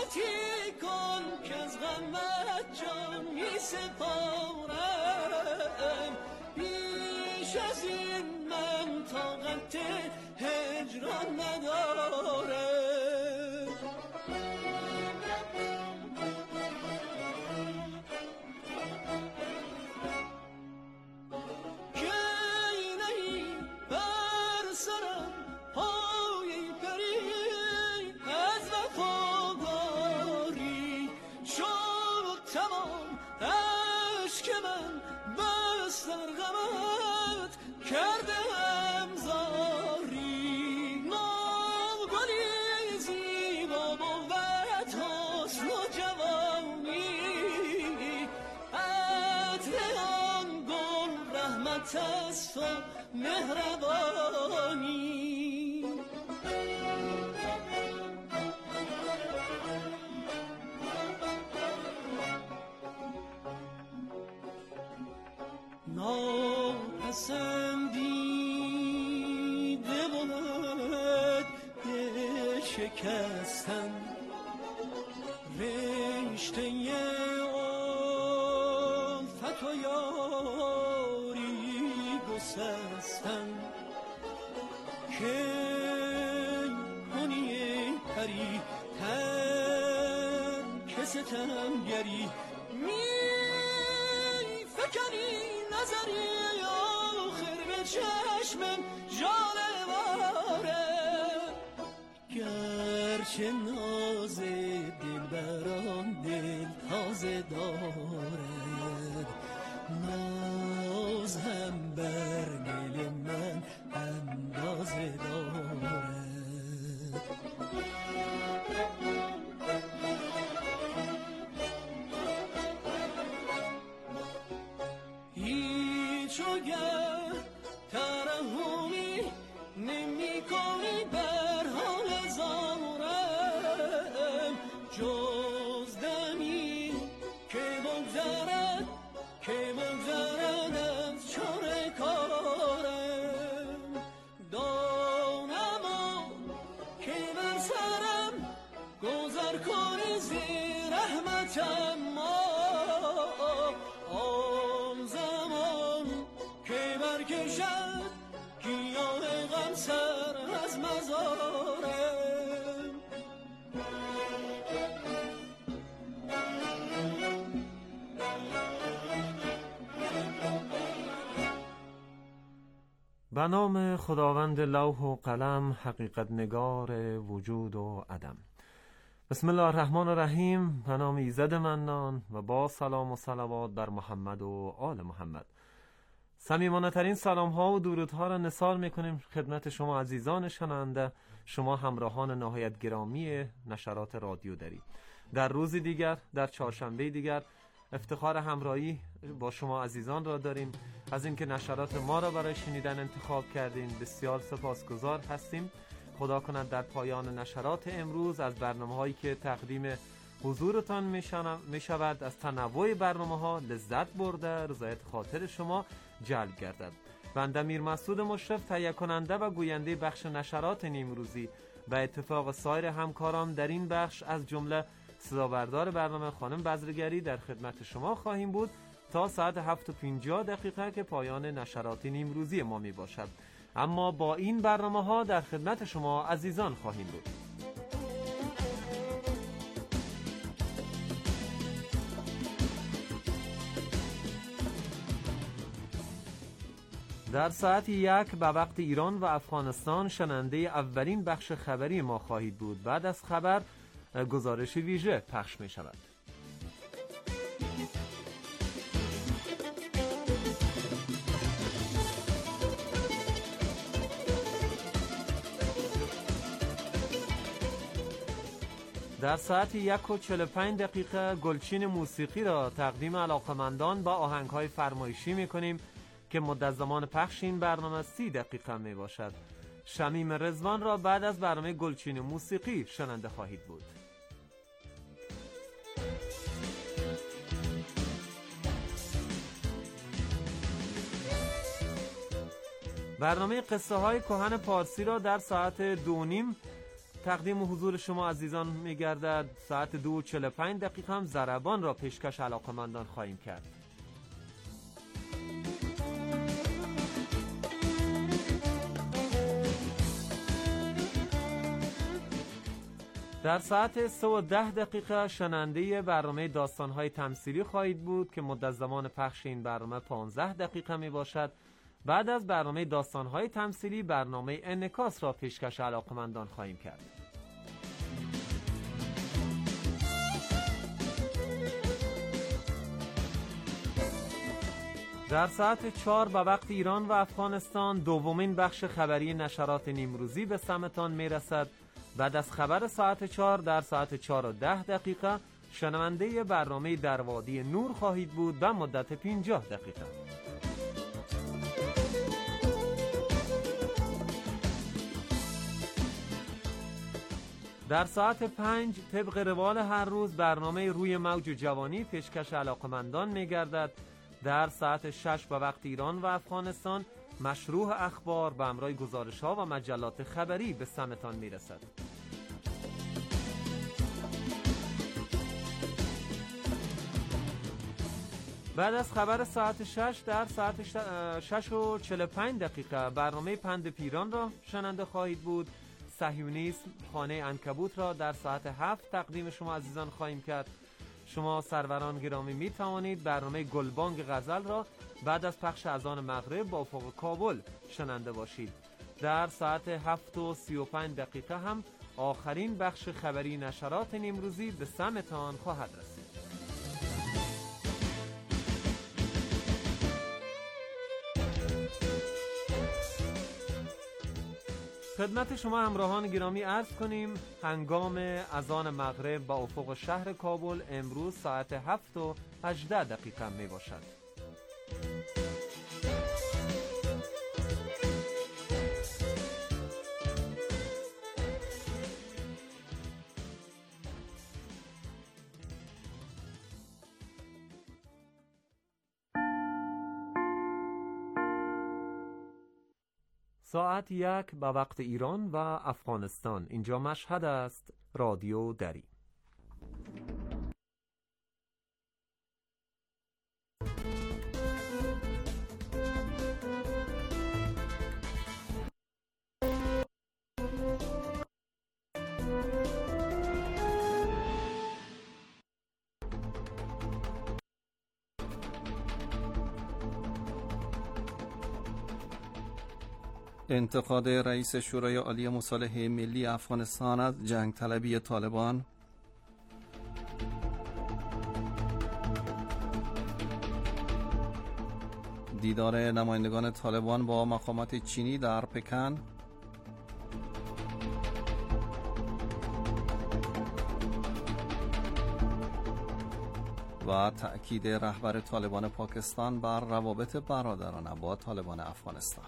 لطفی کن که از غمت جان می سپارم، بیش از این من طاقت هجران ندارم. که نهی بر سرم پای پری از وفاداری، شد تمام عشق من بس در غمت کردم زاری. نوگلی زیبا بود حسن و جوانی، عطر آن گل رحمت است و مهربانی. ناپسندیده بود شکستن، رشته الفت و یاری گسستن. که کنی پری ترک ستمگری، می فکنی نظری آخر به چشمم جانواره. گرچه ناز دل بران دل تازه دارد، ناز هم بر دل من اندازه دارد. هیچ وگر ترحمی نمی کنی بر حال زارم، جز دمی که بگذرد از چاره کارم. دانم که بر سرم گذر کنی زیر رحمتم، آن زمان که برکشد گیاه غم سر از مزارم. به نام خداوند لوح و قلم، حقیقت نگار وجود و عدم. بسم الله الرحمن الرحیم. به نام ایزد منان و با سلام و صلوات بر محمد و آل محمد. صمیمانه ترین سلام ها و درودها را نثار میکنیم خدمت شما عزیزان شنونده، شما همراهان نهایت گرامی نشرات رادیو دری. در روزی دیگر، در چهارشنبه دیگر، افتخار همراهی با شما عزیزان را داریم. از اینکه نشرات ما را برای شنیدن انتخاب کردین بسیار سپاسگزار هستیم. خدا کند در پایان نشرات امروز از برنامه‌هایی که تقدیم حضورتان می شود از تنوع برنامه‌ها لذت برده رضایت خاطر شما جلب گردد. بنده میر مسعود مشرف تهیه کننده و گوینده بخش نشرات نیمروزی و اتفاق سایر همکاران در این بخش از جمله صدابردار برنامه خانم بزرگری در خدمت شما خواهیم بود تا ساعت 7:50 که پایان نشرات نیمروزی ما می باشد. اما با این برنامه‌ها در خدمت شما عزیزان خواهیم بود. در ساعت 1 به وقت ایران و افغانستان شنونده اولین بخش خبری ما خواهید بود. بعد از خبر گزارش ویژه پخش می شود. در ساعت 1:45 گلچین موسیقی را تقدیم علاقمندان با آهنگ‌های فرمایشی می‌کنیم که مدت زمان پخش این برنامه 30 دقیقه می باشد. شمیم رضوان را بعد از برنامه گلچین موسیقی شنونده خواهید بود. برنامه قصه های کهن پارسی را در ساعت 2:30 تقدیم حضور شما عزیزان می‌گردد. ساعت 2:45 هم ضربان را پیشکش علاقه‌مندان خواهیم کرد. در ساعت 3:10 شنونده برنامه داستان‌های تمثیلی خواهید بود که مدت زمان پخش این برنامه 15 دقیقه می باشد. بعد از برنامه داستان‌های تمثیلی برنامه انعکاس را پیشکش علاقه‌مندان خواهیم کرد. در ساعت 4 به وقت ایران و افغانستان دومین بخش خبری نشرات نیمروزی به سمتان می رسد. بعد از خبر ساعت 4 در ساعت 4:10 شنونده برنامه در وادی نور خواهید بود به مدت 50 دقیقه. در ساعت 5 طبق روال هر روز برنامه روی موج جوانی پیشکش علاقه‌مندان می‌گردد. در ساعت 6 به وقت ایران و افغانستان مشروع اخبار به همراه گزارش‌ها و مجلات خبری به سمتان می‌رسد. بعد از خبر ساعت 6 در ساعت 6:45 برنامه پند پیران را شنونده خواهید بود. صهیونیسم خانه عنکبوت را در ساعت 7 تقدیم شما عزیزان خواهیم کرد. شما سروران گرامی می توانید برنامه گلبانگ غزل را بعد از پخش اذان مغرب با افق کابل شنونده باشید. در ساعت 7:35 هم آخرین بخش خبری نشرات نیمروزی به سمتان خواهد رسید. خدمت شما همراهان گرامی عرض کنیم هنگام اذان مغرب با افق شهر کابل امروز ساعت 7:18 می باشد. ساعت 1 به وقت ایران و افغانستان. اینجا مشهد است. رادیو دری. انتقاد رئیس شورای عالی مصالحه ملی افغانستان از جنگ طلبی طالبان، دیدار نمایندگان طالبان با مقامات چینی در پکن، و تأکید رهبر طالبان پاکستان بر روابط برادرانه با طالبان افغانستان.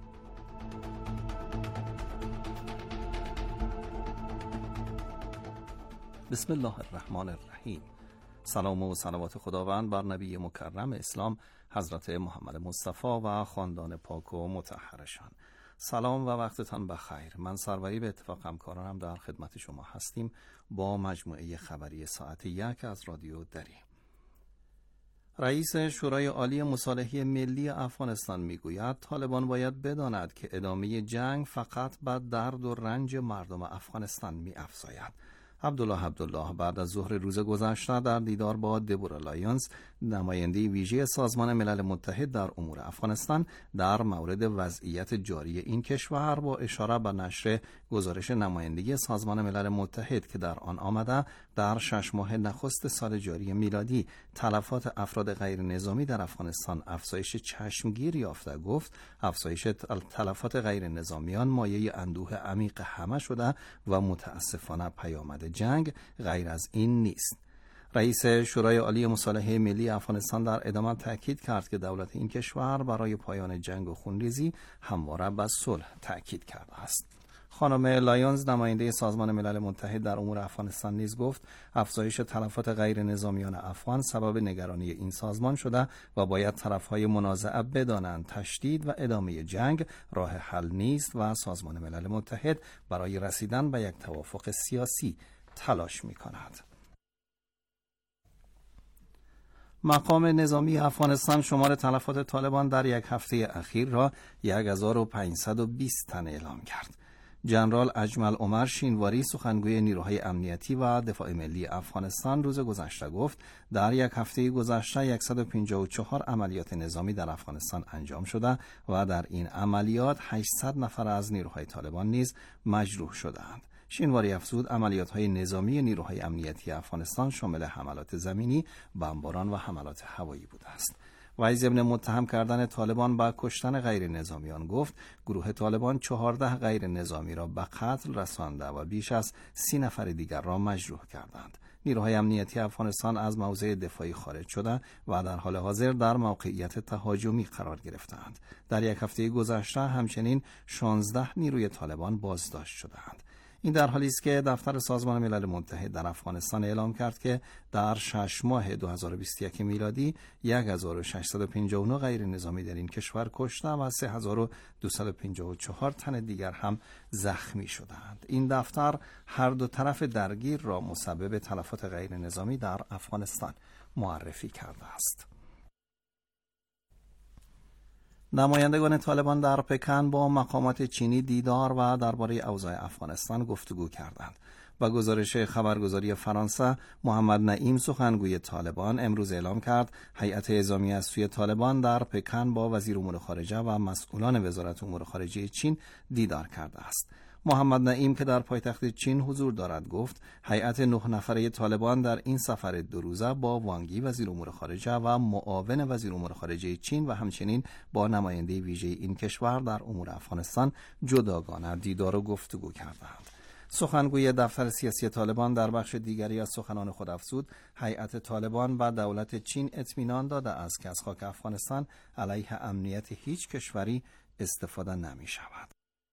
بسم الله الرحمن الرحیم. سلام و صلوات خداوند بر نبی مکرم اسلام حضرت محمد مصطفی و خاندان پاک و مطهرشان. سلام و وقتتان بخیر. من سروری به اتفاق همکارانم در خدمت شما هستیم با مجموعه خبری ساعت 1 از رادیو دری. رئیس شورای عالی مصالحه ملی افغانستان میگوید طالبان باید بداند که ادامه جنگ فقط بر درد و رنج مردم افغانستان می‌افزاید. عبدالله بعد از ظهر روز گذشته در دیدار با دبورا لایونز، نماینده ویژه سازمان ملل متحد در امور افغانستان، در مورد وضعیت جاری این کشور با اشاره به نشر گزارش نمایندگی سازمان ملل متحد که در آن آمده در 6 ماه نخست سال جاری میلادی تلفات افراد غیر نظامی در افغانستان افزایش چشمگیر یافته، گفت افزایش تلفات غیر نظامیان مایه اندوه عمیق همه شده و متاسفانه پیامد جنگ غیر از این نیست. رئیس شورای عالی مصالحه ملی افغانستان در ادامه تاکید کرد که دولت این کشور برای پایان جنگ و خونریزی همواره به صلح تاکید کرده است. خانم لایونز نماینده سازمان ملل متحد در امور افغانستان نیز گفت افزایش تلفات غیر نظامیان افغان سبب نگرانی این سازمان شده و باید طرفهای منازعه بدانند تشدید و ادامه جنگ راه حل نیست و سازمان ملل متحد برای رسیدن به یک توافق سیاسی تلاش می‌کند. مقام نظامی افغانستان شمار تلفات طالبان در یک هفته اخیر را 1520 تن اعلام کرد. ژنرال اجمل عمر شینواری سخنگوی نیروهای امنیتی و دفاع ملی افغانستان روز گذشته گفت در یک هفته گذشته 154 عملیات نظامی در افغانستان انجام شده و در این عملیات 800 نفر از نیروهای طالبان نیز مجروح شدند. شینواری افزود عملیات‌های نظامی نیروهای امنیتی افغانستان شامل حملات زمینی، بمباران و حملات هوایی بوده است. و ضمن متهم کردن طالبان با کشتن غیر نظامیان گفت گروه طالبان 14 غیر نظامی را به قتل رسانده و بیش از 30 نفر دیگر را مجروح کردند. نیروهای امنیتی افغانستان از موضع دفاعی خارج شده و در حال حاضر در موقعیت تهاجمی قرار گرفتند. در یک هفته گذشته همچنین 16 نیروی طالبان بازداشت شدند. این در حالی است که دفتر سازمان ملل متحد در افغانستان اعلام کرد که در 6 ماه 2021 میلادی 1659 غیر نظامی در این کشور کشته و 3254 تن دیگر هم زخمی شدند. این دفتر هر دو طرف درگیر را مسبب تلفات غیر نظامی در افغانستان معرفی کرده است. نمایندگان طالبان در پکن با مقامات چینی دیدار و درباره اوضاع افغانستان گفتگو کردند. با گزارش خبرگزاری فرانسه، محمد نعیم سخنگوی طالبان امروز اعلام کرد هیئت اعزامی از سوی طالبان در پکن با وزیر امور خارجه و مسئولان وزارت امور خارجه چین دیدار کرده است. محمد نعیم که در پایتخت چین حضور دارد گفت هیئت 9 نفره طالبان در این سفر 2 روزه با وانگی وزیر امور خارجه و معاون وزیر امور خارجه چین و همچنین با نماینده ویژه این کشور در امور افغانستان جداگانه دیدار و گفتگو کردند. سخنگوی دفتر سیاسی طالبان در بخش دیگری از سخنان خود افزود هیئت طالبان و دولت چین اطمینان داده است که از خاک افغانستان علیه امنیت هیچ کشوری استفاده نمی شود.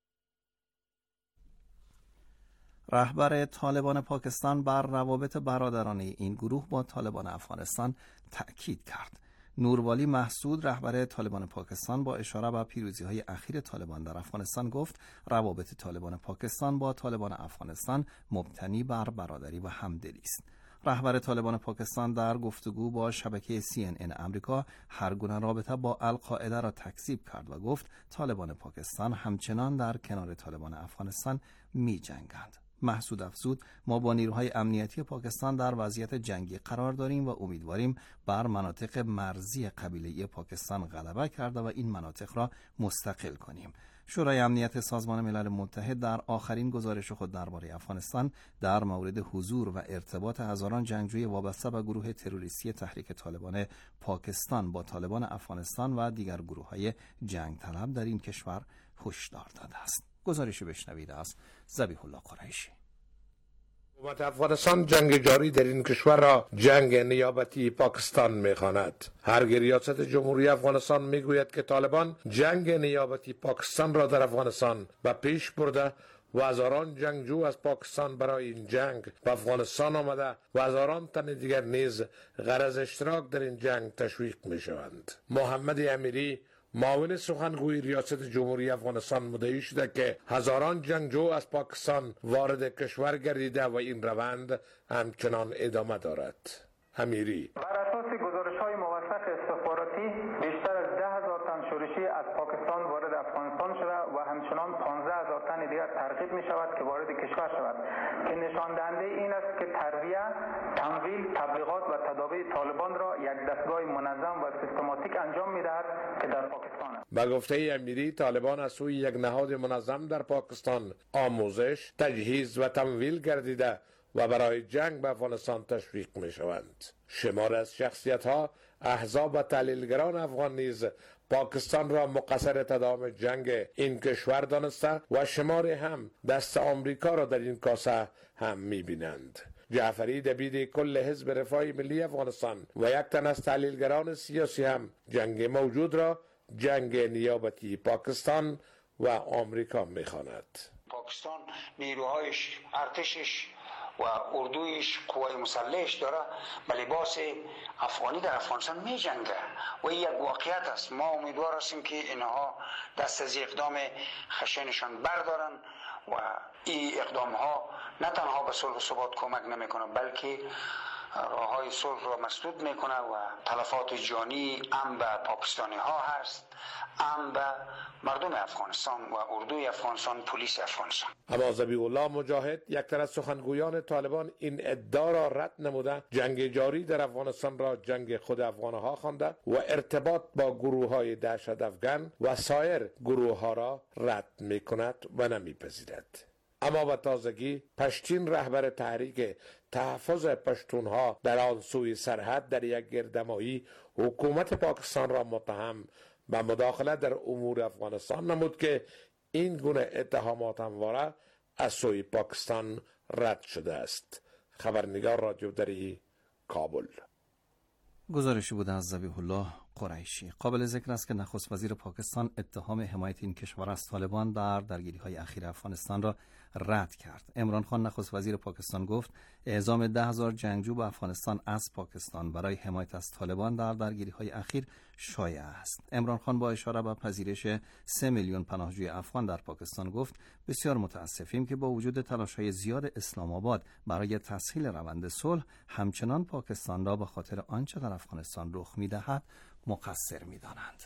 رهبر طالبان پاکستان بر روابط برادرانه این گروه با طالبان افغانستان تأکید کرد. نوروالی محسود رهبر طالبان پاکستان با اشاره به پیروزی‌های اخیر طالبان در افغانستان گفت روابط طالبان پاکستان با طالبان افغانستان مبتنی بر برادری و همدلی است. رهبر طالبان پاکستان در گفتگو با شبکه CNN آمریکا هر گونه رابطه با القاعده را تکذیب کرد و گفت طالبان پاکستان همچنان در کنار طالبان افغانستان می‌جنگند. محسود افزود ما با نیروهای امنیتی پاکستان در وضعیت جنگی قرار داریم و امیدواریم بر مناطق مرزی قبیله‌ای پاکستان غلبه کرده و این مناطق را مستقل کنیم. شورای امنیت سازمان ملل متحد در آخرین گزارش خود درباره افغانستان در مورد حضور و ارتباط هزاران جنگجوی وابسته به گروه تروریستی تحریک طالبان پاکستان با طالبان افغانستان و دیگر گروه‌های جنگ طلب در این کشور هشدار داده است. گزارش بشنوید از ذبیح الله قریشی. حکومت افغانستان جنگ جاری در این کشور را جنگ نیابتی پاکستان می‌خواند. هرگاه ریاست جمهوری افغانستان میگوید که طالبان جنگ نیابتی پاکستان را در افغانستان به پیش برده و هزاران جنگجو از پاکستان برای این جنگ به افغانستان آمده و هزاران تن دیگر نیز غرض اشتراک در این جنگ تشویق می‌شوند. محمد امیری معاون سخنگوی ریاست جمهوری افغانستان مدعی شده که هزاران جنگجو از پاکستان وارد کشور گردیده و این روند همچنان ادامه دارد. امیری: بر اساس گزارش‌های موثق استخباراتی بیشتر از 10,000 تن شورشی از پاکستان وارد افغانستان شده و همچنان 15,000 تن دیگر ترغیب می‌شود که وارد کشور شود که نشان دهنده این است که ترویع، تمویل، تبلیغات و تداوی طالبان را یک دستگاه منظم و سیستماتیک انجام می‌دهد که در پاکستان است. به گفته امیری طالبان از سوی یک نهاد منظم در پاکستان آموزش، تجهیز و تمویل گردیده و برای جنگ به افغانستان تشویق می شوند. شمار از شخصیت ها، احزاب و تحلیلگران افغان نیز پاکستان را مقصر تداوم جنگ این کشور دانسته و شمار هم دست آمریکا را در این کاسه هم می بینند. جعفری دبیر کل حزب رفاه ملی افغانستان و یک تن از تحلیلگران سیاسی هم جنگ موجود را جنگ نیابتی پاکستان و آمریکا می‌خواند. پاکستان نیروهایش، ارتشش و اردویش، قوای مسلحش داره به لباس افغانی در افغانستان می جنگه و این یک واقعیت است. ما امیدوار هستیم که اینها دست از اقدام خشنشان بردارن و این اقدام ها نه تنها به صلح و ثبات کمک نمیکنه بلکه راههای صلح را مسدود میکنه و تلفات جانی هم به پاکستانی ها هست، هم به مردم افغانستان و اردوی افغانستان، پلیس افغانستان. اما ذبیح الله مجاهد، یکتر از سخنگویان طالبان، این ادعا را رد نموده جنگ جاری در افغانستان را جنگ خود افغانها خوانده و ارتباط با گروه های دهشت افغان و سایر گروه ها را رد میکند و نمیپذیرد. اما به تازگی پشتین رهبر تحریک تحفظ پشتونها در آن سوی سرحد در یک گردمایی حکومت پاکستان را متهم به مداخله در امور افغانستان نمود که این گونه اتهامات همواره از سوی پاکستان رد شده است. خبرنگار رادیو دری، کابل. گزارشی بود از ذبیح الله قریشی. قابل ذکر است که نخست وزیر پاکستان اتهام حمایت این کشور از طالبان در درگیری‌های اخیر افغانستان را رد کرد. عمران خان نخست وزیر پاکستان گفت اعزام 10,000 جنگجو به افغانستان از پاکستان برای حمایت از طالبان در درگیری‌های اخیر شایع است. عمران خان با اشاره به پذیرش 3 میلیون پناهجوی افغان در پاکستان گفت بسیار متاسفیم که با وجود تلاش‌های زیاد اسلام آباد برای تسهیل روند صلح، همچنان پاکستان را به خاطر آنچه در افغانستان رخ می‌دهد مقصر می‌دانند.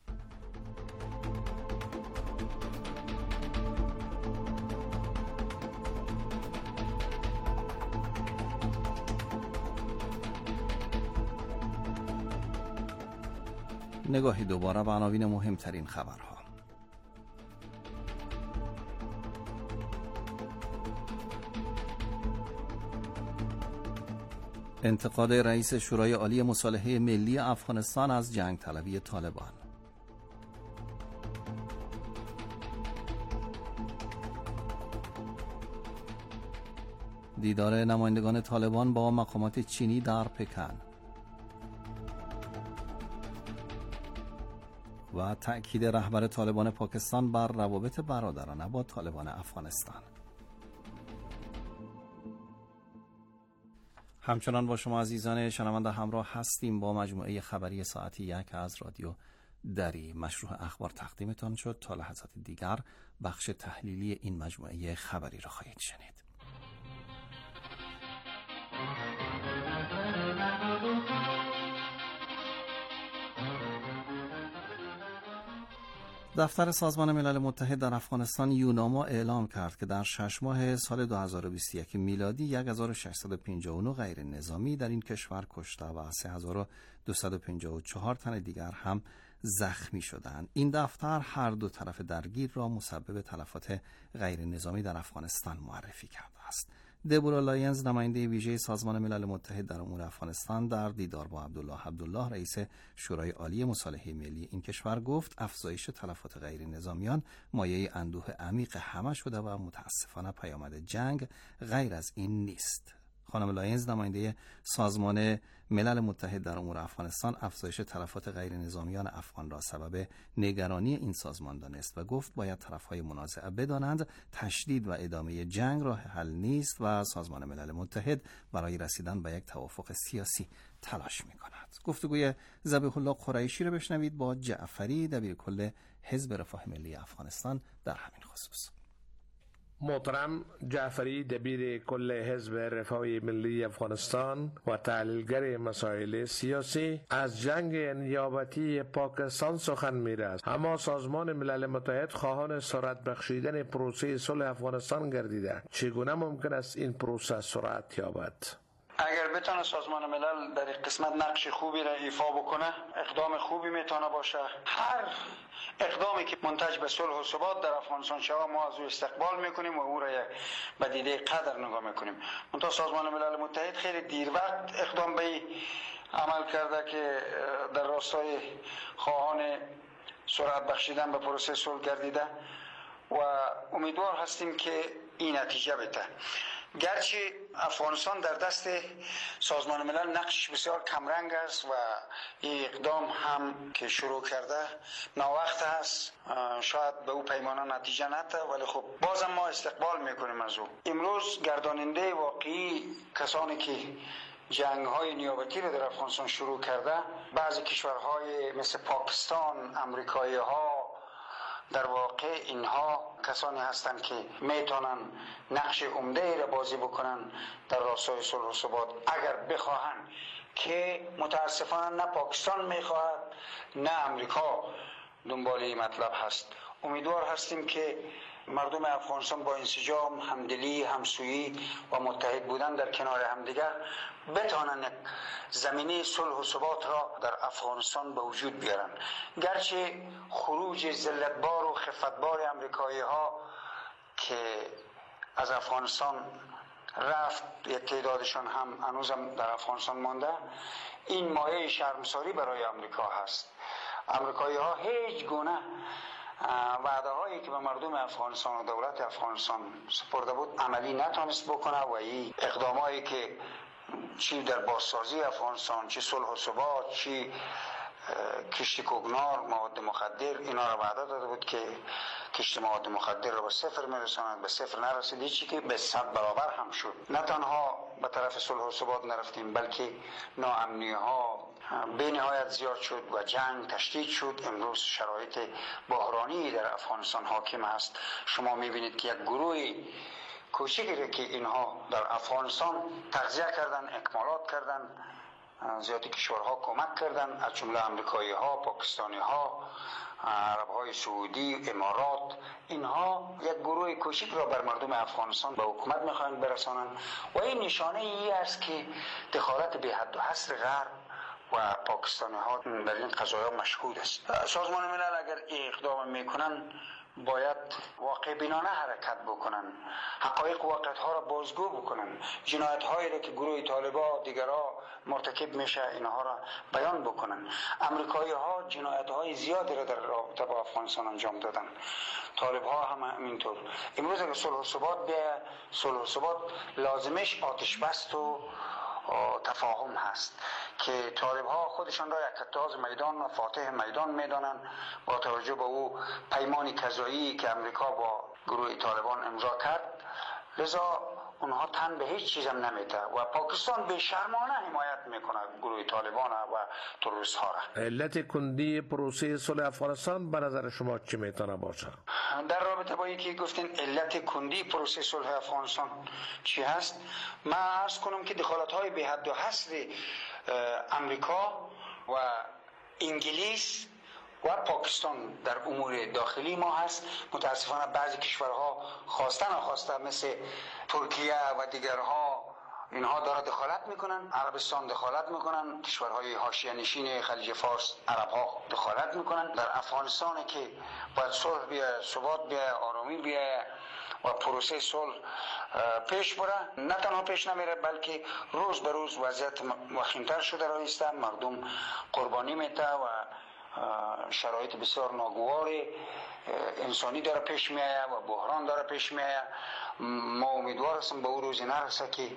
نگاهی دوباره به عناوین مهمترین خبرها. انتقاد رئیس شورای عالی مصالحه ملی افغانستان از جنگ طلبی طالبان. دیدار نمایندگان طالبان با مقامات چینی در پکن و تأکید رهبر طالبان پاکستان بر روابط برادرانه با طالبان افغانستان. همچنان با شما عزیزان شنونده همراه هستیم با مجموعه خبری ساعتی 1 از رادیو دری. مشروع اخبار تقدیمتان شد. تا لحظات دیگر بخش تحلیلی این مجموعه خبری را خواهید شنید. دفتر سازمان ملل متحد در افغانستان یوناما اعلام کرد که در 6 ماه سال 2021 میلادی 1659 غیر نظامی در این کشور کشته و 3254 تن دیگر هم زخمی شدند. این دفتر هر دو طرف درگیر را مسبب تلفات غیر نظامی در افغانستان معرفی کرده است. دبورا لاینز، نماینده ویژه سازمان ملل متحد در امور افغانستان، در دیدار با عبدالله رئیس شورای عالی مصالحه ملی این کشور گفت افزایش تلفات غیر نظامیان مایه اندوه عمیق همه شده و متاسفانه پیامد جنگ غیر از این نیست. خانم لاینز، نماینده سازمان ملل متحد در امور افغانستان، افزایش تلفات غیر نظامیان افغان را سبب نگرانی این سازمان دانست و گفت باید طرفهای منازعه بدانند تشدید و ادامه جنگ راه حل نیست و سازمان ملل متحد برای رسیدن به یک توافق سیاسی تلاش می‌کند. گفتگوی ذبیح الله قریشی را بشنوید با جعفری، دبیرکل حزب رفاه ملی افغانستان، در همین خصوص. محترم جعفری، دبیر کل حزب رفاه ملی افغانستان و تحلیلگر مسائل سیاسی، از جنگ نیابتی پاکستان سخن می‌رسد. اما سازمان ملل متحد خواهان سرعت بخشیدن پروسه صلح افغانستان گردیده. چگونه ممکن است این پروسه سرعت یابد؟ اگر بتونه سازمان ملل در این قسمت نقش خوبی را ایفا بکنه، اقدام خوبی میتونه باشه. هر اقدامی که منتج به صلح و ثبات در افغانستان شود ما از او استقبال میکنیم و او را به دیده قدر نگاه میکنیم. منتها سازمان ملل متحد خیلی دیر وقت اقدام به عمل کرده که در راستای خواهان سرعت بخشیدن به پروسه صلح گردیده و امیدوار هستیم که این نتیجه بده. گرچه افغانستان در دست سازمان ملل نقش بسیار کمرنگ است و این اقدام هم که شروع کرده ناوقت است، شاید به او پیمانه نتیجه نده، ولی خب بازم ما استقبال میکنیم از او. امروز گرداننده واقعی کسانی که جنگ های نیابتی رو در افغانستان شروع کرده بعضی کشورهای مثل پاکستان، امریکایی ها، در واقع اینها کسانی هستند که میتونن نقش عمده را بازی بکنن در راستای صلح و ثبات اگر بخواهند، که متاسفانه نه پاکستان میخواهد نه امریکا دنبال این مطلب هست. امیدوار هستیم که مردم افغانستان با انسجام، همدلی، همسویی و متحد بودن در کنار همدیگر بتوانند یک زمینه صلح و ثبات را در افغانستان به وجود بیارن. گرچه خروج ذلتبار و خفتبار امریکایی ها که از افغانستان رفت، یک تعدادشان هم هنوزم در افغانستان مانده، این مایه شرمساری برای امریکا هست. امریکایی ها هیچ گونه وعده هایی که به مردم افغانستان و دولت افغانستان سپرده بود عملی نتونست بکنه و این اقدامایی که چی در بازسازی افغانستان، چی صلح و ثبات، چی کشت کوگنار، مواد مخدر، اینا را وعده داده بود که کشت مواد مخدر را به صفر میرساند، به صفر نرسید، چی که به 100 برابر هم شد. نه تنها به طرف صلح و ثبات نرفتیم بلکه ناامنی ها به نهایت زیاد شد و جنگ تشدید شد. امروز شرایط بحرانی در افغانستان حاکم است. شما میبینید که یک گروه کوچکی که اینها در افغانستان تغذیه کردن، اکمالات کردن، زیادی کشورها کمک کردن، از جمله امریکایی ها، پاکستانی ها، عرب های سعودی، امارات، اینها یک گروه کوچک را بر مردم افغانستان به حکومت میخواهند برسانند و این نشانه ای است که دخالت بی حد و حصر غرب و پاکستانی ها در این قضایا مشهود است. سازمان ملل اگر اقدام میکنن باید واقع بینانه حرکت بکنن، حقایق واقعیت ها را بازگو بکنن، جنایت هایی را که گروه طالبان دیگرها مرتکب میشه اینها را بیان بکنن. امریکایی ها جنایت های زیادی را در رابطه با افغانستان انجام دادن، طالب ها هم همینطور. امروز اگر صلح و ثبات بیاید، صلح و ثبات لازمش آتش بست و تفاهم هست که طالب ها خودشان را یک کتاز میدان و فاتح میدان میدانند با توجه به او پیمان کذایی که امریکا با گروه طالبان امضا کرد. لذا اونها تن به هیچ چیزم نمیده و پاکستان به شرمانه حمایت میکنه گروه طالبان و تروریست ها را. علت کندی پروسه صلح افغانستان به نظر شما چی میتونه باشه؟ در رابطه با اینکه گفتین علت کندی پروسه صلح افغانستان چی هست، من عرض کنم که دخالت های بی حد و حصر امریکا و انگلیس و پاکستان در امور داخلی ما هست. متاسفانه بعضی کشورها خواسته مثل ترکیه و دیگرها اینها داره دخالت میکنن، عربستان دخالت میکنن، کشورهای حاشیه نشین خلیج فارس عرب ها دخالت میکنن در افغانستان که باید صلح بیاید، ثبات بیاید، آرامی بیاید و پروسه صلح پیش بره. نه تنها پیش نمیره بلکه روز به روز وضعیت وخیمتر شده رایسته، مردم قربانی میده و شرایط بسیار ناگوار انسانی داره پیش میآید و بحران داره پیش میآید. ما امیدوار هستیم به او روزی نرسه که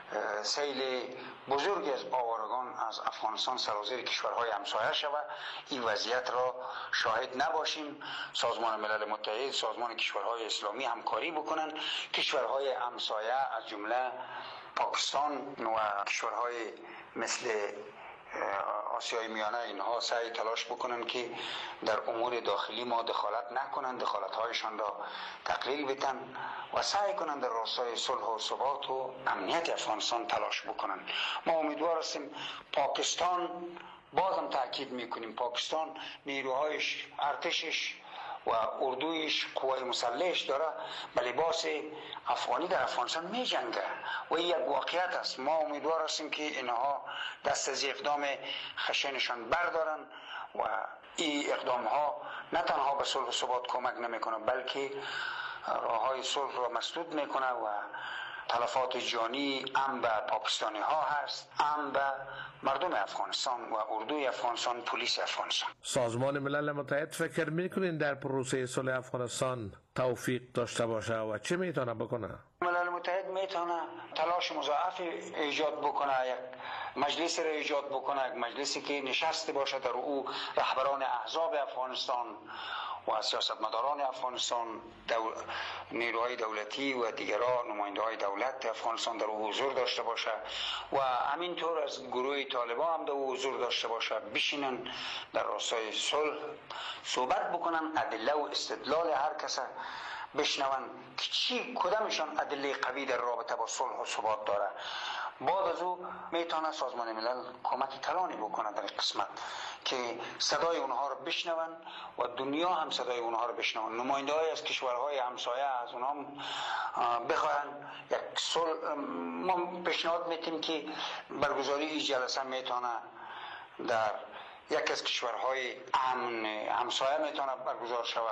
سیل بزرگی از آوارگان از افغانستان سرازیر کشورهای همسایه شود، این وضعیت را شاهد نباشیم. سازمان ملل متحد، سازمان کشورهای اسلامی همکاری بکنن، کشورهای همسایه از جمله پاکستان و کشورهای مثل آسیای میانه اینها سعی تلاش بکنن که در امور داخلی ما دخالت نکنن، دخالت هایشان را تقلیل بدن و سعی کنن در راستای صلح و ثبات و امنیت افغانستان تلاش بکنن. ما امیدوار هستیم پاکستان، بازم تاکید میکنیم، پاکستان نیروهایش، ارتشش و اردویش، قوای مسلحش داره به لباس افغانی در افغانستان می جنگه و این یک واقعیت است. ما امیدوار هستیم که اینها دست از اقدام خشنشان بردارن و این اقدام ها نه تنها به صلح و ثبات کمک نمیکنه بلکه راه های صلح را مسدود میکنه و تلفات جانی هم به پاکستانی ها هست، هم به مردم افغانستان و اردوی افغانستان، پلیس افغانستان. سازمان ملل متحد فکر میکنین در پروسه صلح افغانستان توفیق داشته باشه و چه میتونه بکنه؟ ملل متحد میتونه تلاش مضاعف ایجاد بکنه، یک مجلس را ایجاد بکنه، یک مجلسی که نشسته باشه در او رهبران احزاب افغانستان و سیاستمداران افغانستان، نیروهای دولتی و دیگران، نماینده‌های دولت افغانستان در او حضور داشته باشه و همینطور از گروه طالبان هم در او حضور داشته باشه، بشینن در راستای صلح صحبت بکنن، ادله و استدلال هر کس بشنون که کدامشان ادله قوی در رابطه با صلح و ثبات داره. بعد از او میتونه سازمان ملل کمک کلانی بکنه در این قسمت که صدای اونها رو بشنون و دنیا هم صدای اونها رو بشنون. نماینده‌های از کشورهای همسایه از اونها بخواهن یک صلح. ما پیشنهاد میتیم که برگزاری این جلسه میتونه در یک از کشورهای امن همسایه میتونه برگزار شود،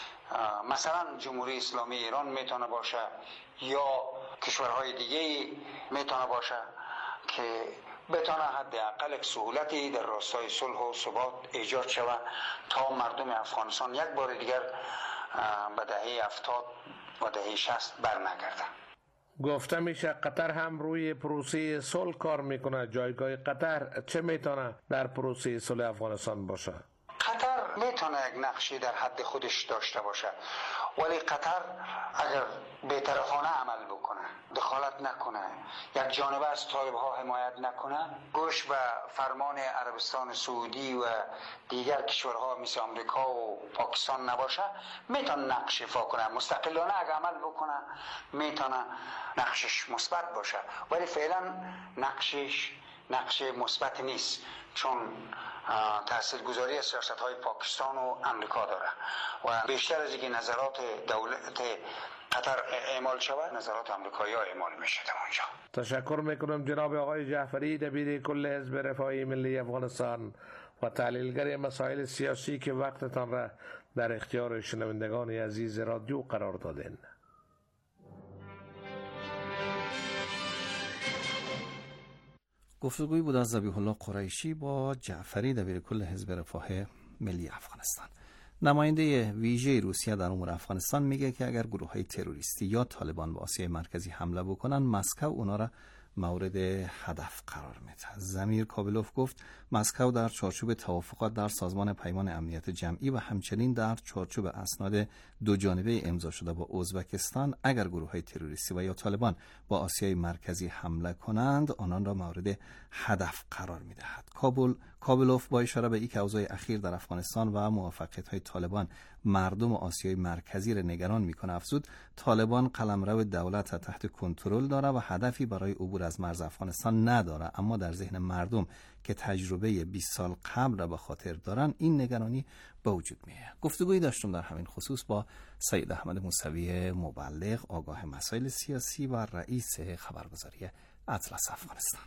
مثلا جمهوری اسلامی ایران میتونه باشه یا کشورهای دیگه میتونه باشه که بتونه حداقل یک سهولتی در راستای صلح و ثبات ایجاد شود تا مردم افغانستان یک بار دیگر به دهه 70 و دهه 60 برنگردن. گفته میشه قطر هم روی پروسه صلح کار میکنه. جایگاه قطر چه میتونه در پروسه صلح افغانستان باشه؟ قطر میتونه یک نقشی در حد خودش داشته باشه، ولی قطر اگر بی‌طرفانه عمل بکنه، دخالت نکنه، یک جانبه از طالب‌ها حمایت نکنه، گوش به فرمان عربستان سعودی و دیگر کشورها مثل آمریکا و پاکستان نباشه، میتونه نقش ایفا کنه. مستقلانه اگر عمل بکنه میتونه نقشش مثبت باشه، ولی فعلا نقشش نقش مثبت نیست، چون تاثیرگذاری سیاست‌های پاکستان و امریکا داره و بیشتر از اینکه نظرات دولت قطر اعمال شود، نظرات آمریکایی‌ها اعمال میشه در اونجا. تشکر میکنم جناب آقای جعفری، دبیر کل حزب رفاه ملی افغانستان و تحلیلگر مسائل سیاسی که وقتتان را در اختیار شنوندگان عزیز رادیو قرار دادین. گفتگویی بود از ذبیح الله قریشی با جعفری، دبیر کل حزب رفاه ملی افغانستان. نماینده ویژه روسیه در امور افغانستان میگه که اگر گروه‌های تروریستی یا طالبان به آسیای مرکزی حمله بکنن، مسکو اونا را مورد هدف قرار میده. زمیر کابلوف گفت مسکو در چارچوب توافقات در سازمان پیمان امنیت جمعی و همچنین در چارچوب اسناد دو جانبه امضا شده با ازبکستان، اگر گروه‌های تروریستی و یا طالبان با آسیای مرکزی حمله کنند، آنان را مورد هدف قرار میدهد. کابلوف با اشاره به اینکه اوضاع اخیر در افغانستان و موفقیت‌های طالبان مردم آسیای مرکزی را نگران میکنه افزود طالبان قلمرو دولت تحت کنترل داره و هدفی برای عبور از مرز افغانستان نداره، اما در ذهن مردم که تجربه 20 سال قبل را به خاطر دارن این نگرانی به وجود میاد. گفتگویی داشتم در همین خصوص با سید احمد موسوی مبلغ، آگاه مسائل سیاسی و رئیس خبرگزاری اطلس افغانستان.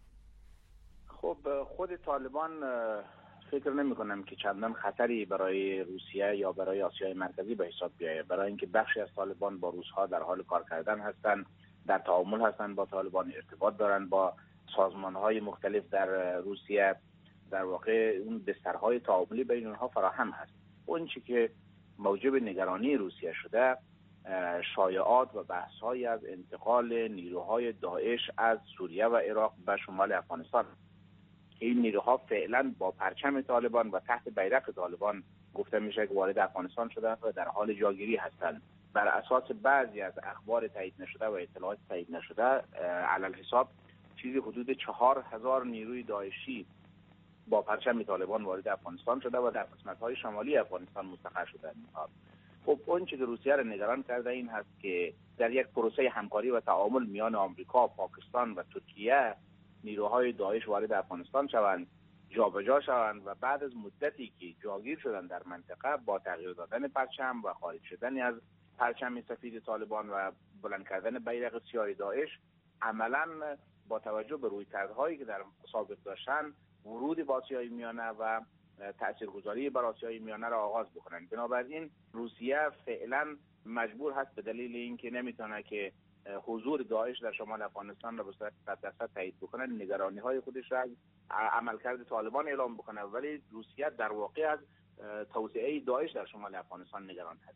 خب خود طالبان فکر نمی کنم که چندان خطری برای روسیه یا برای آسیای مرکزی به حساب بیاید، برای اینکه بخشی از طالبان با روس‌ها در حال کار کردن هستند، در تعامل هستند با طالبان، ارتباط دارند با سازمان‌های مختلف در روسیه. در واقع اون بسترهای تعاملی بین اونها فراهم هست. اون چیزی که موجب نگرانی روسیه شده شایعات و بحث‌های از انتقال نیروهای داعش از سوریه و عراق به شمال افغانستان. این نیروها فعلا با پرچم طالبان و تحت بیرق طالبان گفته میشه که وارد افغانستان شدند و در حال جاگیری هستند. بر اساس بعضی از اخبار تایید نشده و اطلاعات تایید نشده، علل حساب چیزی حدود 4000 نیروی داعشی با پرچم طالبان وارد افغانستان شده و در قسمت‌های شمالی افغانستان مستقر شدند. خب اون چیزی که روسیه را نگران کرده این هست که در یک پروسه همکاری و تعامل میان آمریکا، پاکستان و ترکیه نیروهای داعش وارد افغانستان شوند، جابجا شوند و بعد از مدتی که جاگیر شدن در منطقه با تغییر دادن پرچم و خارج شدن از پرچم سفید طالبان و بلند کردن بیرق سیاه داعش، عملاً با توجه به رویکردهایی که در سابق داشتن ورود به آسیای میانه و تاثیرگذاری بر آسیای میانه را آغاز بکنند. بنابراین روسیه فعلا مجبور هست به دلیل اینکه نمیتونه که حضور داعش در شمال افغانستان را به صورت 100% تایید بکنه، نگرانی‌های خودش را عملکرد طالبان اعلام بکنه، ولی روسیه در واقع از توسعه داعش در شمال افغانستان نگران هست.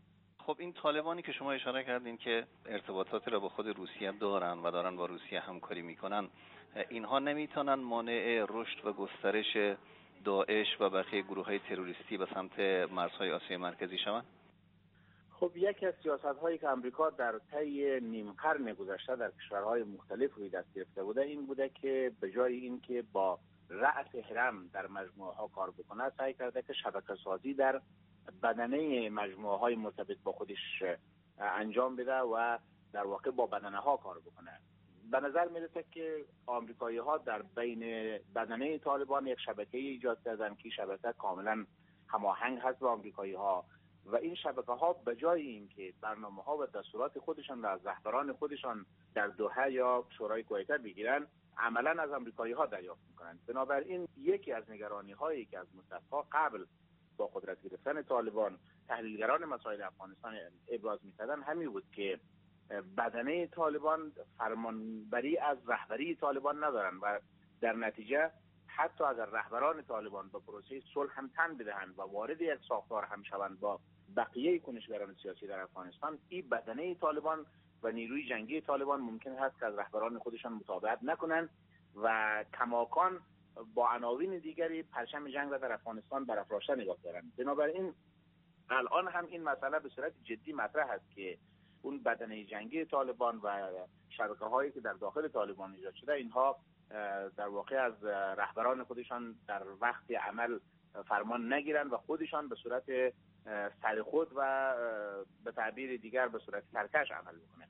خب این طالبانی که شما اشاره کردین که ارتباطاتی را با خود روسیه دارن و دارن با روسیه همکاری میکنن، اینها نمیتونن مانع رشد و گسترش داعش و بقیه گروه‌های تروریستی به سمت مرزهای آسیای مرکزی شوند؟ خب یکی از سیاست‌هایی که آمریکا در طی نیم قرن گذشته در کشورهای مختلف روی دست گرفته بوده این بوده که به جای اینکه با رأس هرم در مجموعه‌ها کار بکنه، سعی کرده که شبکه‌سازی در بدنه مجموعه‌های مرتبط با خودش انجام بده و در واقع با بدنه‌ها کار بکنه. به نظر میرسه که آمریکایی‌ها در بین بدنه طالبان یک شبکه ایجاد کردن که شبکه کاملا هماهنگ هست با آمریکایی‌ها و این شبکه‌ها به جای اینکه برنامه‌ها و دستورات خودشان را از رهبران خودشان در دوحه یا شورای کویت بگیرن، عملاً از آمریکایی‌ها دریافت می‌کنند. بنابراین یکی از نگرانی‌هایی که از مدت‌ها قبل با قدرت گرفتن طالبان تحلیلگران مسائل افغانستان ابراز می‌کردند همین بود که بدنه طالبان فرمانبری از رهبری طالبان ندارند و در نتیجه حتی اگر رهبران طالبان با پروسه صلح هم تن بدهند و وارد یک ساختار هم شوند با بقیه کنشگران سیاسی در افغانستان، این بدنه طالبان و نیروی جنگی طالبان ممکن هست که از رهبران خودشان مطابقت نکنند و کماکان با عناوین دیگری پرچم جنگ را در افغانستان برافراشته نگاه دارند. بنابراین الان هم این مسئله به صورت جدی مطرح است که اون بدنه جنگی طالبان و شبکه‌هایی که در داخل طالبان ایجاد شده اینها در واقع از رهبران خودشان در وقت عمل فرمان نگیرن و خودشان به صورت سر خود و به تعبیر دیگر به صورت سرکش عمل بکنن.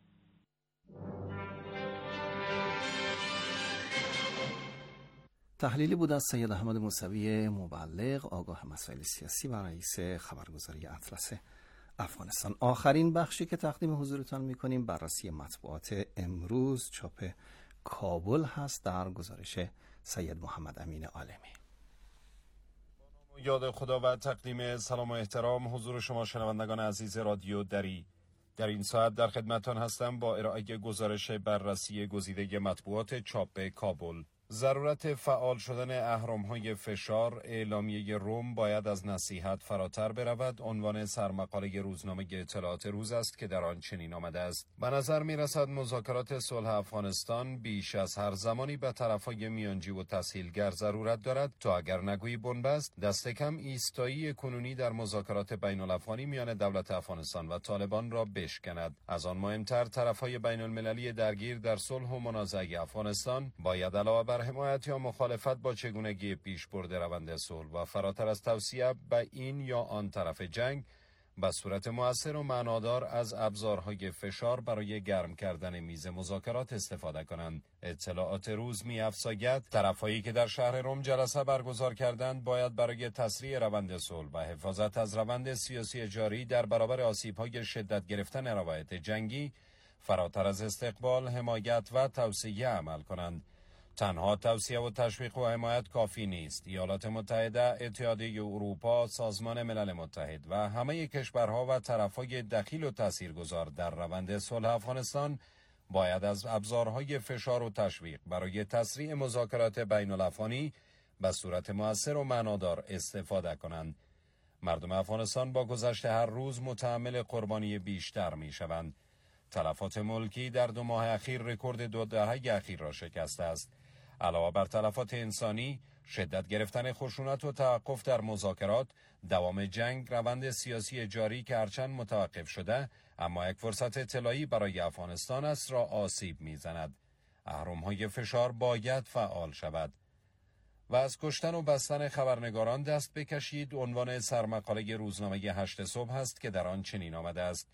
تحلیلی بود از سید احمد موسوی مبلغ، آگاه مسائل سیاسی و رئیس خبرگزاری اطلس افغانستان. آخرین بخشی که تقدیم حضورتان می‌کنیم بررسی مطبوعات امروز چاپ کابل هست در گزارش سید محمد امین عالمی. یاد خدا و تقدیم سلام و احترام حضور شما شنوندگان عزیز رادیو دری. در این ساعت در خدمتتان هستم با ارائه گزارش بررسی گزیده مطبوعات چاپ کابل. ضرورت فعال شدن اهرم‌های فشار، اعلامیه روم باید از نصیحت فراتر برود، عنوان سرمقاله روزنامه اطلاعات روز است که در آن چنین آمده است: به نظر می‌رسد مذاکرات صلح افغانستان بیش از هر زمانی به طرف‌های میانجی و تسهیلگر ضرورت دارد تا اگر نگویی بنبست دست کم ایستایی کنونی در مذاکرات بین‌الافغانی میان دولت افغانستان و طالبان را بشکند. از آن مهمتر طرف‌های بین‌المللی درگیر در صلح و منازعه افغانستان باید علاوه بر حمایت یا مخالفت با چگونگی پیشبرد روند صلح و فراتر از توصیه به این یا آن طرف جنگ به صورت مؤثر و معنادار از ابزارهای فشار برای گرم کردن میز مذاکرات استفاده کنند. اطلاعات روز می‌افزاید طرف‌هایی که در شهر روم جلسه برگزار کردند باید برای تسریع روند صلح و حفاظت از روند سیاسی جاری در برابر آسیب‌های شدت گرفتن روایت جنگی فراتر از استقبال، حمایت و توصیه عمل کنند. تنها توصیه و تشویق و حمایت کافی نیست. ایالات متحده، اتحادیه اروپا، سازمان ملل متحد و همه کشورها و طرفهای دخیل و تاثیرگذار در روند صلح افغانستان باید از ابزارهای فشار و تشویق برای تسریع مذاکرات بین‌الافغانی به صورت مؤثر و معنادار استفاده کنند. مردم افغانستان با گذشت هر روز متحمل قربانی بیشتر می‌شوند. تلفات ملکی در 2 ماه اخیر رکورد 2 دهه اخیر را شکسته است. علاوه بر تلفات انسانی، شدت گرفتن خشونت و توقف در مذاکرات، دوام جنگ، روند سیاسی جاری که هرچند متوقف شده اما یک فرصت طلایی برای افغانستان است را آسیب می‌زند. اهرم‌های فشار باید فعال شود. و از کشتن و بستن خبرنگاران دست بکشید، عنوان سرمقاله روزنامه 8 صبح است که در آن چنین آمده است: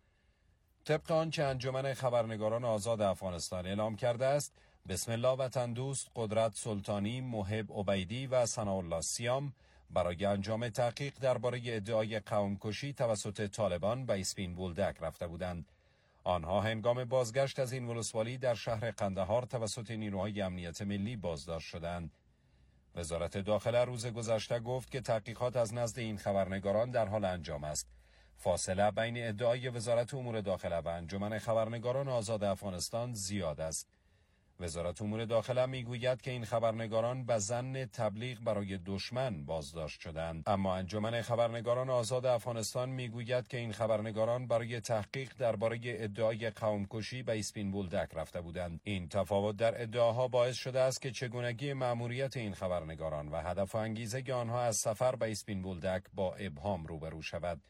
طبق آنچه انجمن خبرنگاران آزاد افغانستان اعلام کرده است، بسم الله وطن دوست، قدرت سلطانی، محب عبیدی و ثناءالله سیام برای انجام تحقیق درباره ادعای قوم‌کشی توسط طالبان به اسپین بولدک رفته بودند. آنها هنگام بازگشت از این ولسوالی در شهر قندهار توسط نیروهای امنیت ملی بازداشت شدند. وزارت داخله روز گذشته گفت که تحقیقات از نزد این خبرنگاران در حال انجام است. فاصله بین ادعای وزارت امور داخله و انجمن خبرنگاران آزاد افغانستان زیاد است. وزارت امور داخله میگوید که این خبرنگاران به ظن تبلیغ برای دشمن بازداشت شدند، اما انجمن خبرنگاران آزاد افغانستان میگوید که این خبرنگاران برای تحقیق درباره ادعای قوم‌کشی به اسپین بولدک رفته بودند. این تفاوت در ادعاها باعث شده است که چگونگی مأموریت این خبرنگاران و هدف و انگیزه آنها از سفر به اسپین بولدک با ابهام روبرو شود.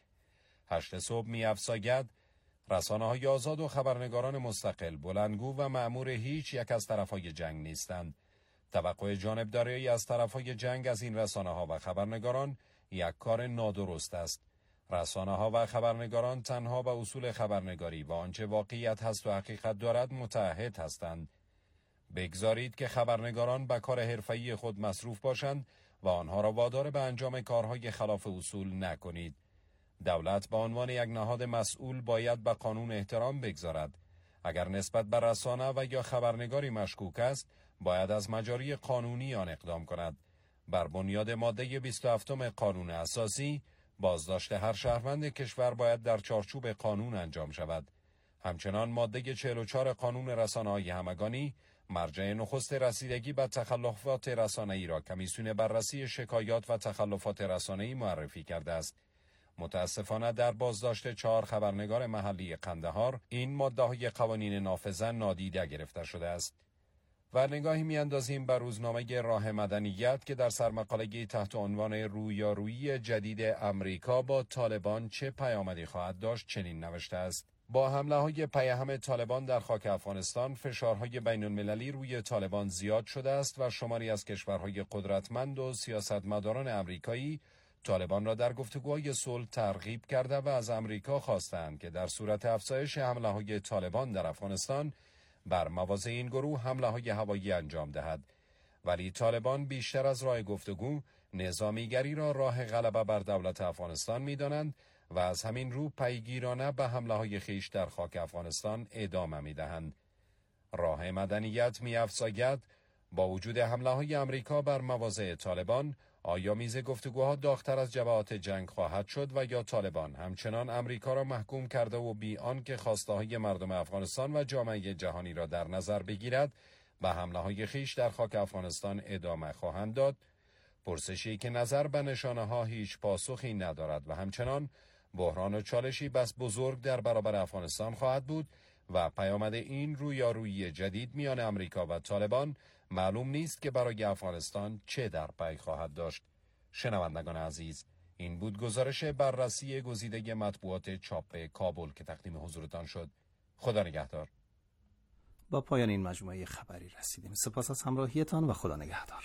8 صبح می‌افزاید رسانه‌های آزاد و خبرنگاران مستقل بلندگو و مأمور هیچ یک از طرف‌های جنگ نیستند. توقع جانبداری از طرف‌های جنگ از این رسانه‌ها و خبرنگاران یک کار نادرست است. رسانه‌ها و خبرنگاران تنها به اصول خبرنگاری و آنچه واقعیت هست و حقیقت دارد متعهد هستند. بگذارید که خبرنگاران به کار حرفه‌ای خود مصروف باشند و آنها را وادار به انجام کارهای خلاف اصول نکنید. دولت به عنوان یک نهاد مسئول باید به قانون احترام بگذارد. اگر نسبت به رسانه و یا خبرنگاری مشکوک است، باید از مجاری قانونی آن اقدام کند. بر بنیاد ماده 27 قانون اساسی، بازداشت هر شهروند کشور باید در چارچوب قانون انجام شود. همچنان ماده 44 قانون رسانه‌های همگانی، مرجع نخست رسیدگی به تخلفات رسانه‌ای را کمیسیون بررسی شکایات و تخلفات رسانه‌ای معرفی کرده است. متاسفانه در بازداشت 4 خبرنگار محلی قندهار این ماده‌های قوانین نافذه نادیده گرفته شده است. و نگاهی می‌اندازیم بر روزنامه راه مدنیت که در سرمقاله‌ای تحت عنوان رویارویی جدید امریکا با طالبان چه پیامدی خواهد داشت چنین نوشته است: با حمله‌های پیهم طالبان در خاک افغانستان، فشارهای بین‌المللی روی طالبان زیاد شده است و شماری از کشورهای قدرتمند و سیاستمداران آمریکایی طالبان را در گفتگوهای صلح ترغیب کرده و از امریکا خواستند که در صورت افزایش حمله‌های طالبان در افغانستان بر مواضع این گروه حمله‌های هوایی انجام دهد. ولی طالبان بیشتر از راه گفتگو، نظامیگری را راه غلبه بر دولت افغانستان می‌دانند و از همین رو پیگیرانه به حمله‌های خویش در خاک افغانستان ادامه می‌دهند. راه مدنیت می‌افزاید با وجود حمله‌های امریکا بر مواضع طالبان، آیا میز گفتگوها داغ‌تر از جبهات جنگ خواهد شد و یا طالبان همچنان امریکا را محکوم کرده و بی آنکه خواسته‌های مردم افغانستان و جامعه جهانی را در نظر بگیرد به حمله‌های خویش در خاک افغانستان ادامه خواهند داد؟ پرسشی که نظر به نشانه‌ها هیچ پاسخی ندارد و همچنان بحران و چالشی بس بزرگ در برابر افغانستان خواهد بود و پیامد این رویارویی جدید میان امریکا و طالبان معلوم نیست که برای افغانستان چه در پی خواهد داشت. شنوندگان عزیز، این بود گزارش بررسی گزیده مطبوعات چاپ کابل که تقدیم حضورتان شد. خدا نگهدار. با پایان این مجموعه خبری رسیدیم. سپاس از همراهیتان و خدا نگهدار.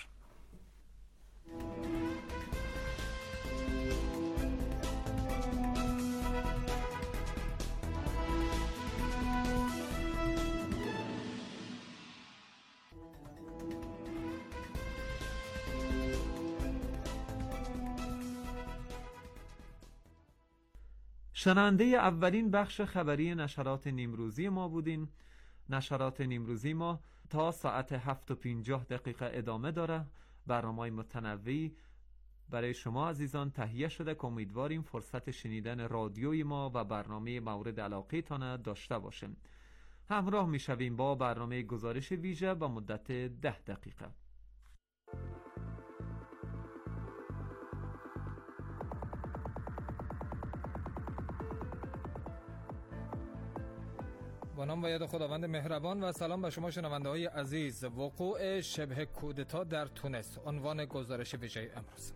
شنونده اولین بخش خبری نشرات نیمروزی ما بودین. نشرات نیمروزی ما تا ساعت 7:50 ادامه داره. برنامه‌های متنوعی برای شما عزیزان تهیه شده که امیدواریم فرصت شنیدن رادیوی ما و برنامه مورد علاقه تان داشته باشیم. همراه میشویم با برنامه گزارش ویژه با مدت 10 دقیقه. با نام و یاد خداوند مهربان و سلام به شما شنونده های عزیز. وقوع شبه کودتا در تونس عنوان گزارش ویژه امروز.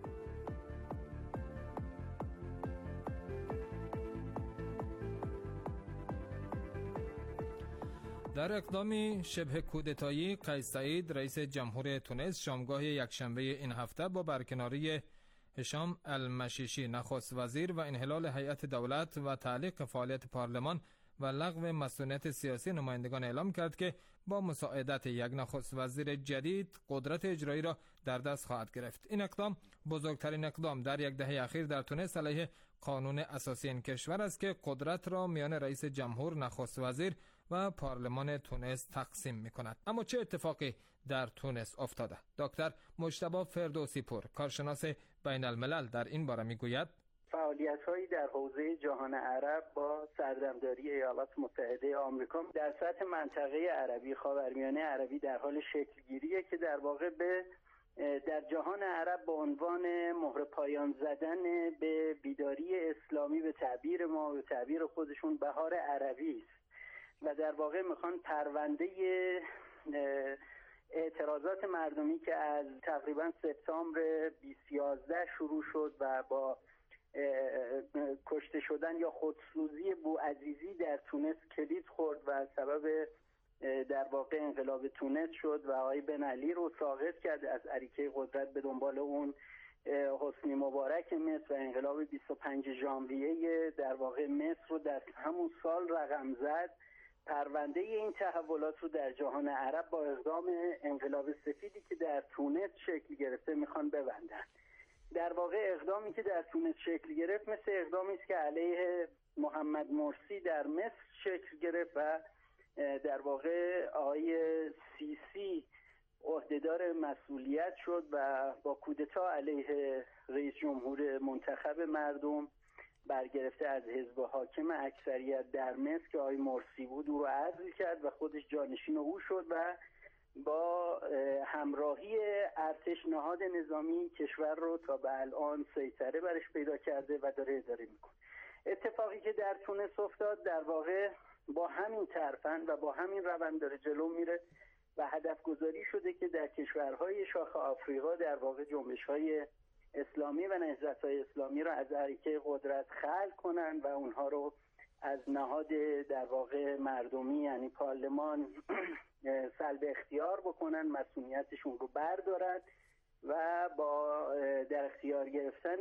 در اقدامی شبه کودتایی، قیس سعید رئیس جمهور تونس شامگاه یکشنبه این هفته با برکناری هشام المشیشی نخست وزیر و انحلال هیئت دولت و تعلیق فعالیت پارلمان و لغو مسئولیت سیاسی نمایندگان اعلام کرد که با مساعدت یک نخست وزیر جدید قدرت اجرایی را در دست خواهد گرفت. این اقدام بزرگترین اقدام در یک دهه اخیر در تونس علیه قانون اساسی این کشور است که قدرت را میان رئیس جمهور، نخست وزیر و پارلمان تونس تقسیم می کند. اما چه اتفاقی در تونس افتاده؟ دکتر مجتبی فردوسی پور، کارشناس بین الملل، در این باره می گوید: فعالیت‌هایی در حوزه جهان عرب با سردمداری ایالات متحده آمریکا در سطح منطقه عربی، خاورمیانه عربی در حال شکل‌گیریه که در واقع در جهان عرب به عنوان مهر پایان زدن به بیداری اسلامی، به تعبیر ما، به تعبیر خودشون بهار عربی است و در واقع میخوان پرونده اعتراضات مردمی که از تقریبا سپتامبر 2011 شروع شد و با کشته شدن یا خودسوزی بوعزیزی در تونس کلید خورد و سبب در واقع انقلاب تونس شد و آقای بن علی رو ساقط کرد از اریکه قدرت، به دنبال اون حسنی مبارک مصر و انقلاب 25 ژانویه در واقع مصر رو در همون سال رقم زد. پرونده این تحولات رو در جهان عرب با اقدام انقلاب سفیدی که در تونس شکل گرفته میخوان ببندن. در واقع اقدامی که در تونس شکل گرفت مثل اقدامی است که علیه محمد مرسی در مصر شکل گرفت و در واقع آقای سیسی عهدهدار مسئولیت شد و با کودتا علیه رئیس جمهور منتخب مردم برگرفته از حزب حاکم اکثریت در مصر که آقای مرسی بود او رو عزل کرد و خودش جانشین او شد و با همراهی ارتش نهاد نظامی کشور رو تا به الان سیطره برش پیدا کرده و داره اداره میکنه. اتفاقی که در تونس افتاد در واقع با همین ترفند و با همین روند داره جلو میره و هدف گذاری شده که در کشورهای شاخ آفریقا در واقع جنبش‌های اسلامی و نهضت‌های اسلامی رو از اریکه قدرت خلع کنن و اونها رو از نهاد در واقع مردمی یعنی پارلمان سلب اختیار بکنن، مسئولیتشون رو بردارن و با در اختیار گرفتن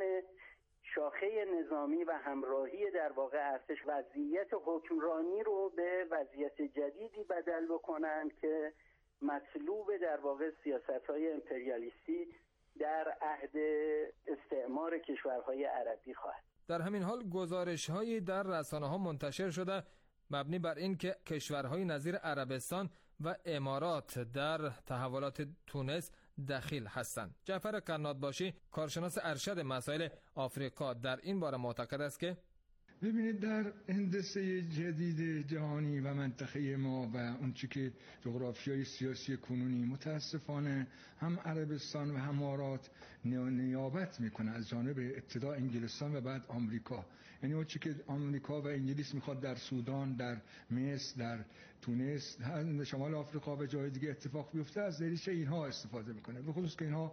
شاخه نظامی و همراهی در واقع ارتش وضعیت حکمرانی رو به وضعیت جدیدی بدل بکنن که مطلوب در واقع سیاست‌های امپریالیستی در عهد استعمار کشورهای عربی خواهد. در همین حال گزارش‌هایی در رسانه‌ها منتشر شده مبنی بر این که کشورهای نظیر عربستان و امارات در تحولات تونس دخیل هستند. جعفر قنات‌باشی کارشناس ارشد مسائل آفریقا در این باره معتقد است که ببینید در هندسه جدید جهانی و منطقه ما و اون چی که جغرافیای سیاسی کنونی متاسفانه هم عربستان و هم امارات نیابت میکنه از جانب ابتدا انگلستان و بعد آمریکا. یعنی اون چی که آمریکا و انگلیس میخواد در سودان، در مصر، در تونس، شمال آفریقا و جای دیگه اتفاق بیفته از ریشه اینها استفاده میکنه. به خصوص که اینها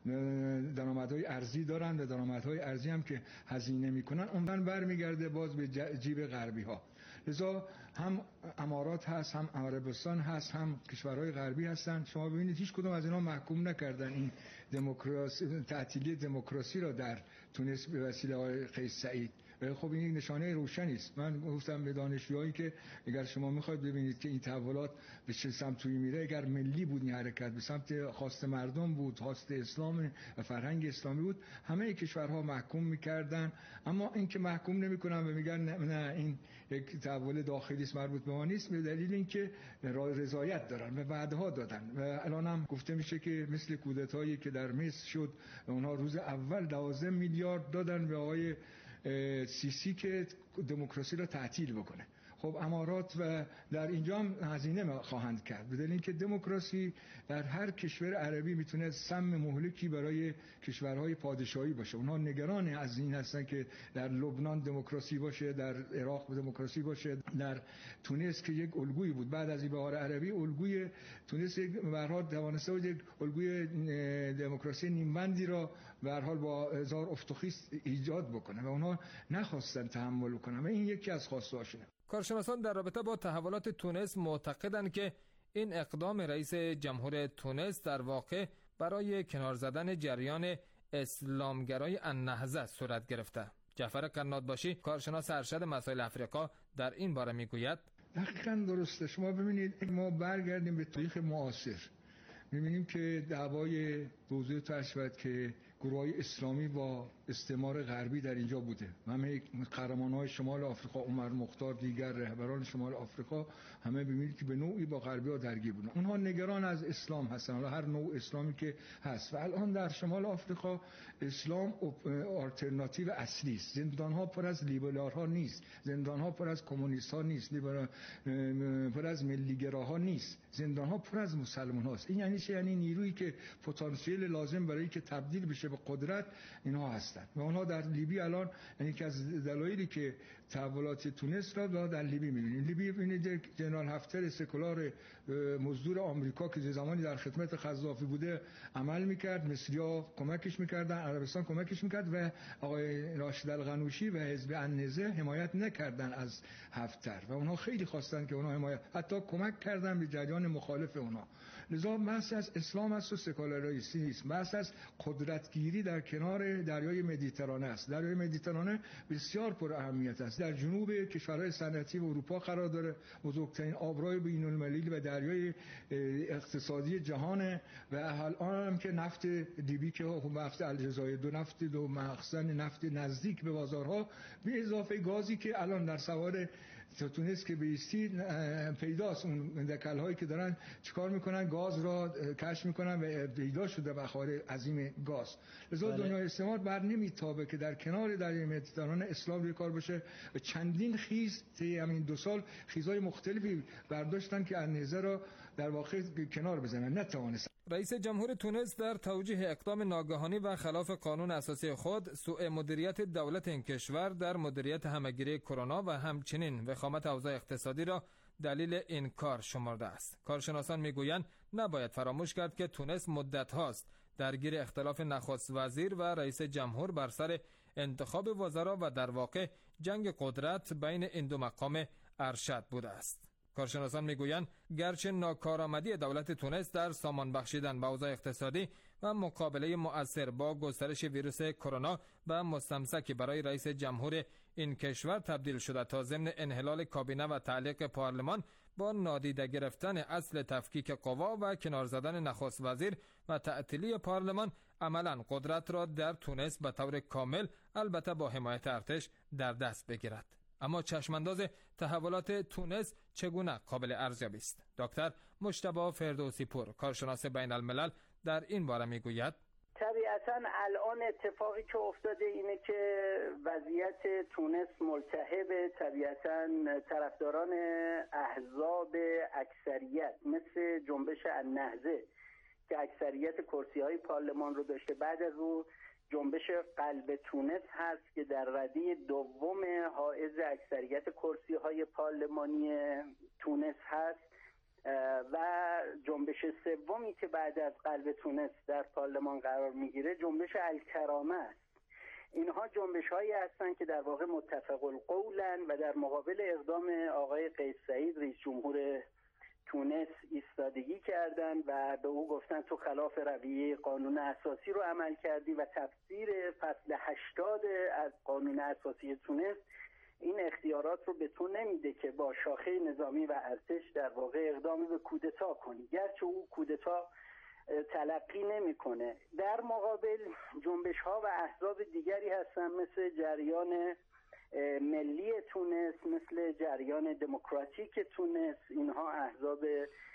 درآمدهای ارزی دارن و درآمدهای ارزی هم که هزینه میکنن اونم برمیگرده باز به جیب غربی ها. لذا هم امارات هست، هم عربستان هست، هم کشورهای غربی هستن. شما ببینید هیچ کدوم از اینا محکوم نکردن این دموکراسی، تعطیلی دموکراسی را در تونس به وسیله آقای قیس سعید. خب این یک نشانه روشنی است. من گفتم به دانشجویانی که اگر شما میخواید ببینید که این تحولات به چه سمتی میره، اگر ملی بود این حرکت، به سمت خواست مردم بود، خواست اسلام و فرهنگ اسلامی بود، همه کشورها محکوم میکردن. اما این که محکوم نمیکنن و میگن نه این یک تحول داخلی است مربوط به ما نیست، به دلیل اینکه رضایت دارن و وعده‌ها دادن. و الان هم گفته میشه که مثل کودتایی که در مصر شد، اونها روز اول 12 میلیارد دادن به آقای سیسی که دموکراسی را تعطیل بکنه. خب امارات و در اینجا هم هزینه خواهند کرد، بدون اینکه دموکراسی در هر کشور عربی میتونه سم مهلکی برای کشورهای پادشاهی باشه. اونها نگران از این هستن که در لبنان دموکراسی باشه، در عراق دموکراسی باشه، در تونس که یک الگویی بود بعد از این بهار عربی، الگوی تونس به هر حال توانسته بود یک الگوی دموکراسی نیمبندی را به هر حال با هزار افت و خیز ایجاد بکنه و اونها نخواستن تحمل کنن و این یکی از خواستهاشونه. کارشناسان در رابطه با تحولات تونس معتقدند که این اقدام رئیس جمهور تونس در واقع برای کنار زدن جریان اسلامگرای النهضه صورت گرفته. جعفر قنات‌باشی کارشناس ارشد مسائل آفریقا در این باره میگوید دقیقاً درسته. شما ببینید ما برگردیم به تاریخ معاصر، می‌بینیم که دعوای 2008 که گروه‌های اسلامی با استعمار غربی در اینجا بوده. همه قهرمان‌های شمال آفریقا، عمر مختار، دیگر رهبران شمال آفریقا همه ببینید که به نوعی با غربی‌ها درگیر بودن. اونها نگران از اسلام هستن، حالا هر نوع اسلامی که هست. و الان در شمال آفریقا اسلام آلترناتیو اصلی است. زندان‌ها پر از لیبرال‌ها نیست، زندان‌ها پر از کمونیست‌ها نیست، پر از ملی‌گراها نیست، زندان‌ها پر از مسلمان‌هاست. این یعنی چه؟ یعنی نیرویی که پتانسیل لازم برای که تبدیل بشه به قدرت اینها هستند. و اونها در لیبی الان، یعنی که از دلایلی که تحولات تونس را در لیبی می‌بینیم. لیبی ببینید جنرال هفتر سکولار مزدور آمریکا که زمانی در خدمت قذافی بوده عمل می‌کرد، مصری‌ها کمکش می‌کردن، عربستان کمکش می‌کرد و آقای راشد القنوشی و حزب النهضه حمایت نکردن از هفتر و اونها خیلی خواستن که اونها حمایت، حتی کمک کردن به جریان مخالف اونها. لذا بحث از اسلام است و سکولاریسم نیست، بحث از قدرتگیری در کنار دریای مدیترانه است. دریای مدیترانه بسیار پر اهمیت است، در جنوب کشورهای صنعتی اروپا قرار داره، بزرگترین آبراه بین‌المللی و دریای اقتصادی جهان و الان هم که نفت لیبی که نفت الجزایر، دو مخزن نفت نزدیک به بازارها، به اضافه گازی که الان در سوار تونس که بیستی پیداست، اون دکل‌هایی که دارن چیکار میکنن، گاز را کشف میکنن و پیدا شده بخار عظیم گاز. لذا دنیای استعمار بر نمیتابه که در کنار دریای مدیترانه اسلام روی کار باشه. چندین خیز طی همین 2 سال خیزهای مختلفی برداشتن که النهضه را در واقع کنار بزنن، نتوانستن. رئیس جمهور تونس در توجیه اقدام ناگهانی و خلاف قانون اساسی خود، سوء مدیریت دولت این کشور در مدیریت همه‌گیری کرونا و همچنین وخامت اوضاع اقتصادی را دلیل این کار شمرده است. کارشناسان میگویند نباید فراموش کرد که تونس مدت هاست درگیر اختلاف نخست وزیر و رئیس جمهور بر سر انتخاب وزرا و در واقع جنگ قدرت بین این دو مقام ارشد بوده است. کارشناسان میگویند گرچه ناکارآمدی دولت تونس در سامان بخشیدن به اوضاع اقتصادی و مقابله مؤثر با گسترش ویروس کرونا و مستمسکی برای رئیس جمهور این کشور تبدیل شده تا ضمن انحلال کابینه و تعلیق پارلمان با نادیده گرفتن اصل تفکیک قوا و کنار زدن نخست وزیر و تعطیلی پارلمان عملاً قدرت را در تونس به طور کامل، البته با حمایت ارتش، در دست بگیرد. اما چشمانداز تحولات تونس چگونه قابل ارزیابی است؟ دکتر مجتبی فردوسی پور، کارشناس بین الملل، در این باره میگوید طبیعتاً الان اتفاقی که افتاده اینه که وضعیت تونس ملتهب. طبیعتاً طرفداران احزاب اکثریت مثل جنبش النهضه که اکثریت کرسی‌های پارلمان رو داشته، بعد از او جنبش قلب تونس هست که در رده دوم حائز اکثریت کرسی‌های پارلمانی تونس هست و جنبش سومی که بعد از قلب تونس در پارلمان قرار میگیره جنبش الکرامه است. اینها جنبش‌هایی هستند که در واقع متفق القولن و در مقابل اقدام آقای قیس سعید رئیس جمهور تونس ایستادگی کردند و به او گفتن تو خلاف رویه قانون اساسی رو عمل کردی و تفسیر فصل 80 از قانون اساسی تونس این اختیارات رو به تو نمیده که با شاخه نظامی و ارتش در واقع اقدامی به کودتا کنی، گرچه او کودتا تلقی نمیکنه. در مقابل جنبش ها و احزاب دیگری هستن مثل جریان ملی تونس، مثل جریان دموکراتیک تونس. اینها احزاب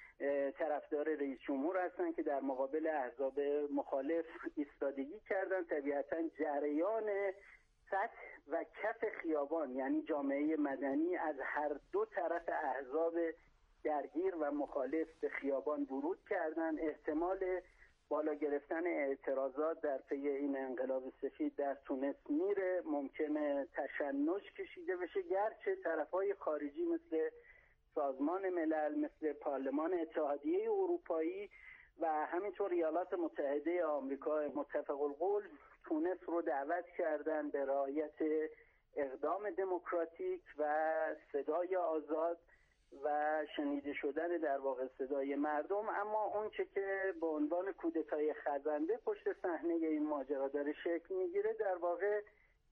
طرفدار رئیس جمهور هستند که در مقابل احزاب مخالف ایستادگی کردن. طبیعتا جریان سطح و کف خیابان یعنی جامعه مدنی از هر دو طرف احزاب درگیر و مخالف به خیابان ورود کردن. احتمال بالا گرفتن اعتراضات در پی این انقلاب سفید در تونس میره، ممکنه تشنج کشیده بشه، گرچه طرفهای خارجی مثل سازمان ملل، مثل پارلمان اتحادیه اروپایی و همینطور ایالات متحده آمریکا متفق القول تونس رو دعوت کردن به رعایت اقدام دموکراتیک و صدای آزاد و شنیده شدن در واقع صدای مردم. اما اون چه که به عنوان کودتای خزنده پشت صحنه این ماجرا داره شکل میگیره در واقع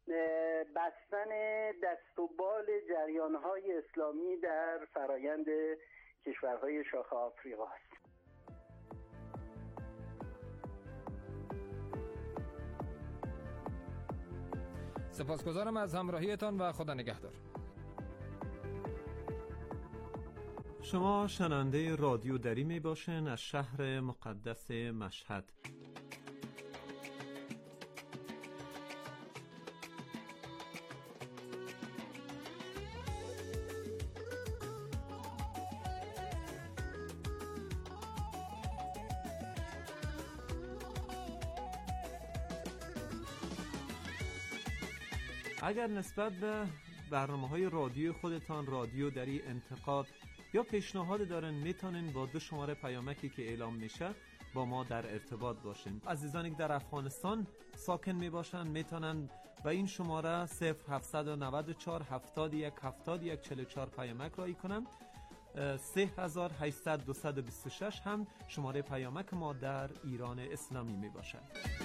بستن دست و بال جریان‌های اسلامی در فرایند کشورهای شاخه آفریقا است. سپاسگزارم از همراهیتان و خدا نگهدار. شما شنونده رادیو دری می باشین از شهر مقدس مشهد. اگر نسبت به برنامه‌های رادیو خودتان رادیو دری انتقاد یا پیشنهاد دارن میتونین با 2 شماره پیامکی که اعلام میشه با ما در ارتباط باشین. عزیزانی که در افغانستان ساکن میباشن میتونن به این شماره 0794 71 71 44 پیامک رایی کنن. 3800 226 هم شماره پیامک ما در ایران اسلامی میباشد.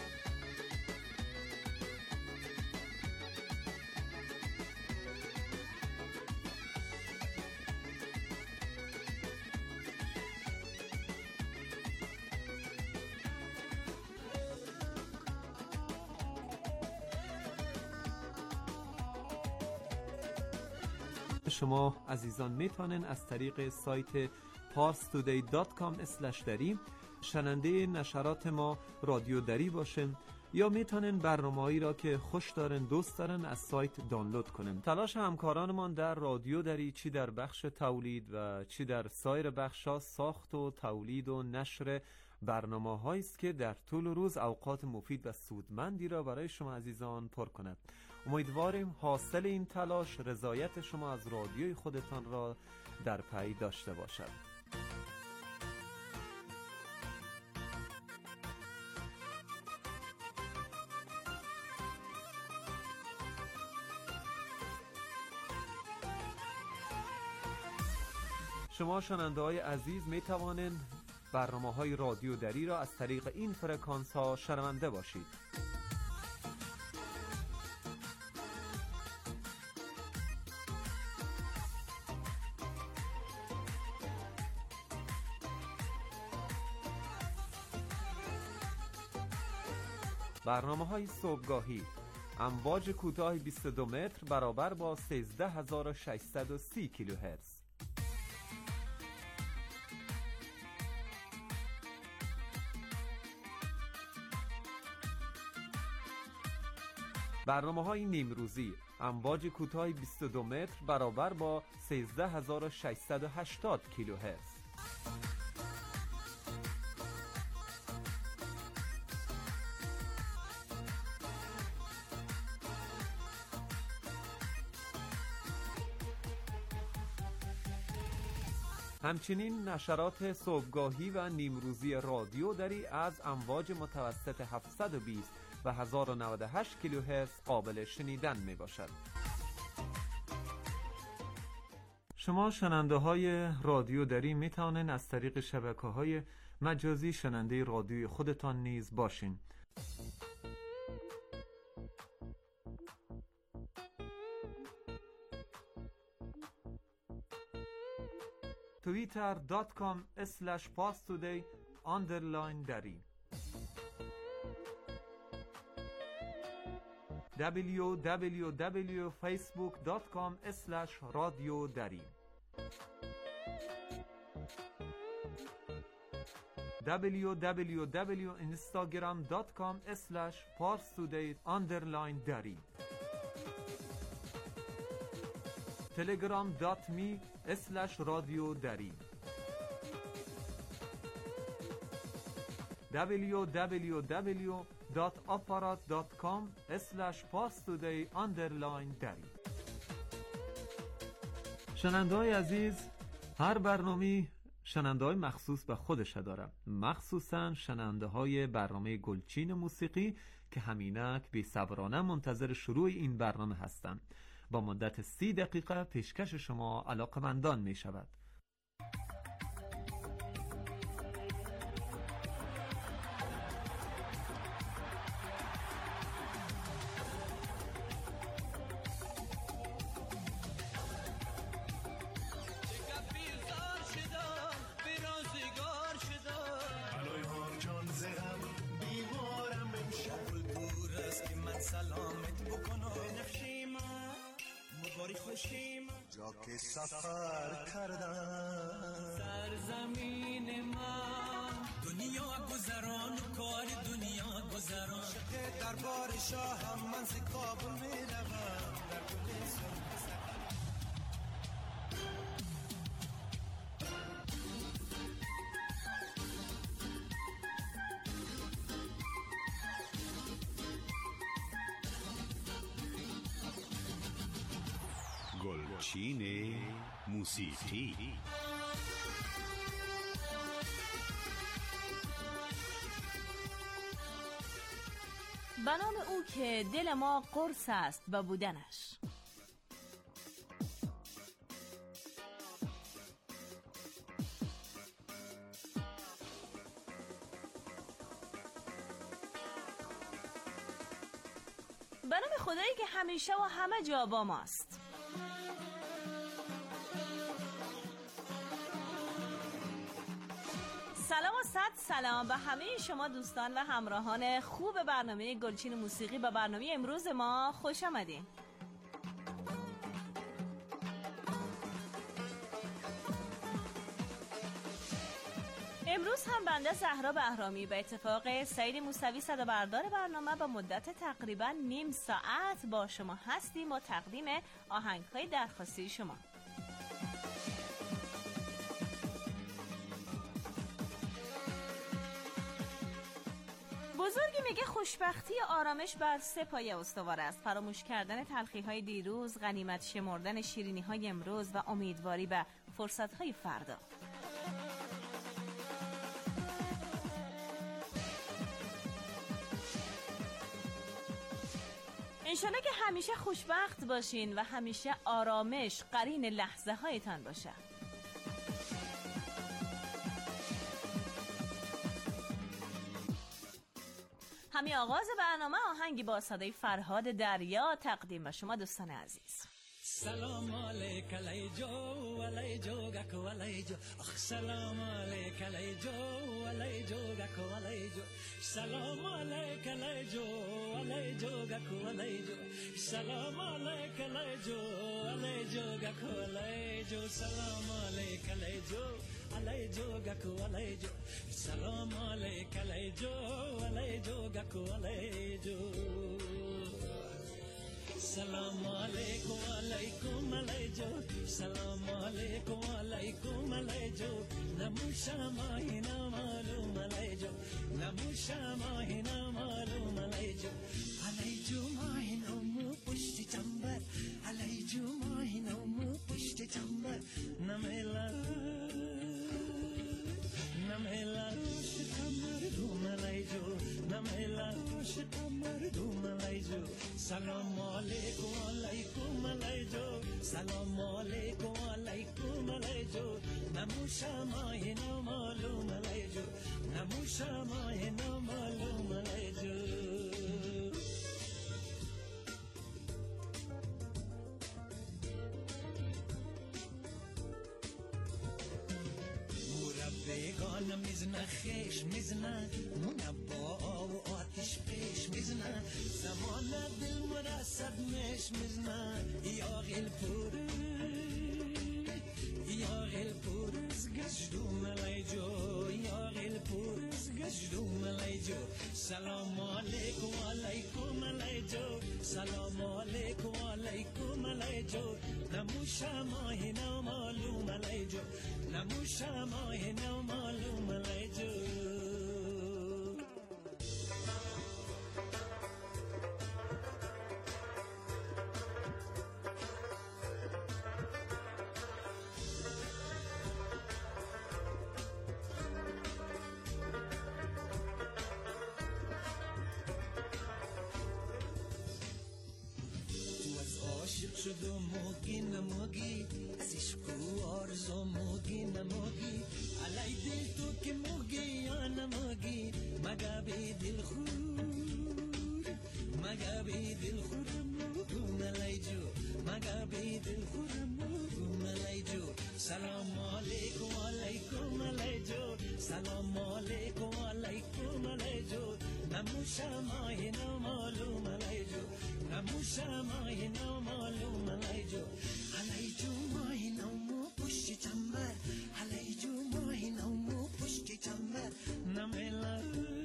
شما عزیزان میتونن از طریق سایت parstoday.com/dari شنونده نشرات ما رادیو دری باشن یا میتونن برنامه‌ای را که خوش دارن دوست دارن از سایت دانلود کنن. تلاش همکارانمان در رادیو دری چی در بخش تولید و چی در سایر بخش‌ها ساخت و تولید و نشر برنامه‌هایی است که در طول روز اوقات مفید و سودمندی را برای شما عزیزان پر کند. امیدواریم حاصل این تلاش رضایت شما از رادیوی خودتان را در پی داشته باشد. شما شنونده‌های عزیز می توانید برنامه‌های رادیو دری را از طریق این فرکانس‌ها شنونده باشید. برنامه‌های صبحگاهی امواج کوتاه 22 متر برابر با 13630 کیلوهرتز. برنامه‌های نیمروزی امواج کوتاه 22 متر برابر با 13680 کیلوهرتز. همچنین نشرات صبحگاهی و نیمروزی رادیو دری از امواج متوسط 720 و 1098 کیلوهرتز قابل شنیدن می باشد. شما شنونده های رادیو دری می توانید از طریق شبکه‌های مجازی شنونده رادیوی خودتان نیز باشین. twitter.com/parstoday_dari www.facebook.com/radiodari www.instagram.com/parstoday_dari telegram.me/radiodari www.aparat.com/parstoday_dari. شنونده‌های عزیز، هر برنامه شنونده‌های مخصوص به خودش داره، مخصوصا شنونده‌های برنامه گلچین موسیقی که همینک بی‌صبرانه منتظر شروع این برنامه هستند. با مدت 30 دقیقه پیشکش شما علاقه‌مندان می شود. سلامت بکنم اینجا که سفر کردم، سرزمین من دنیا گذران و کار دنیا گذران، عاشق دربار شاهم من ز کابل میروم در گلستان. گلچین موسیقی. به نام او که دل ما قرص است و بودنش. به نام خدایی که همیشه و همه جا با ماست. سلام و صد سلام به همه شما دوستان و همراهان خوب برنامه گلچین موسیقی. به برنامه امروز ما خوش آمدین. امروز هم بنده زهرا بهرامی به اتفاق سعید موسوی صدا بردار برنامه به مدت تقریبا نیم ساعت با شما هستیم و تقدیم آهنگ‌های درخواستی شما. بزرگی میگه خوشبختی آرامش بر 3 پایه استوار است: فراموش کردن تلخی‌های دیروز، غنیمت شمردن شیرینی‌های امروز و امیدواری به فرصت‌های فردا. انشالله که همیشه خوشبخت باشین و همیشه آرامش قرین لحظه هایتان باشه. همین آغاز برنامه آهنگی با صدای فرهاد دریا تقدیم به شما دوستان عزیز. سلام علیک علیجو علیجو گکو علیجو، اخ سلام علیک علیجو علیجو گکو علیجو، سلام علیک علیجو علیجو گکو علیجو، سلام علیک علیجو علیجو گکو علیجو، سلام علیک علیجو علیجو گکو علیجو، سلام علیک علیجو علیجو گکو علیجو، سلام علیکم علیکم علیجو، سلام علیکم علیکم علیجو، نموشا ماهینا معلوم علیجو، نموشا ماهینا معلوم علیجو، علیجو ماهینا مو پشت چنبر، علیجو ماهینا مو پشت چنبر، نمیلا شکمردوم علیجو، نمیلا شکمردوم علیجو، سلام علیکم علیکم علیجو، سلام علیکم علیکم علیجو، نموشا ماهینا معلوم علیجو، نموشا ماهینا معلوم علیجو. بیگانه میزنه خیش میزنه، منبع و آتش پیش میزنه، زمان دل مرصد میش میزنه، یا غیل پورز گشتوم علیجو، یا غیل پورز گشتوم علیجو، سلام علیکم علیکم علیجو، سلام علیکم علیکم علیجو، نموشا ماهینا معلوم علیجو، نموشا ماهینا معلوم علیجو. شد و موگی نموگی از عشق و آرزو موگی نموگی، علی دل تو که موگی یا نموگی، مگا بی دل خور، مگا بی دل خورم موگون علیجو، مگا بی دل خورم موگون علیجو، سلام علیکم علیکم علیجو، سلام علیکم علیکم علیجو، نموشا ماهینا معلوم علیجو، نموشا ماهینا معلوم علیجو. جو علی جو ماهی نامو پشت چنبر علی جو ماهی نامو پشت چنبر نمیلا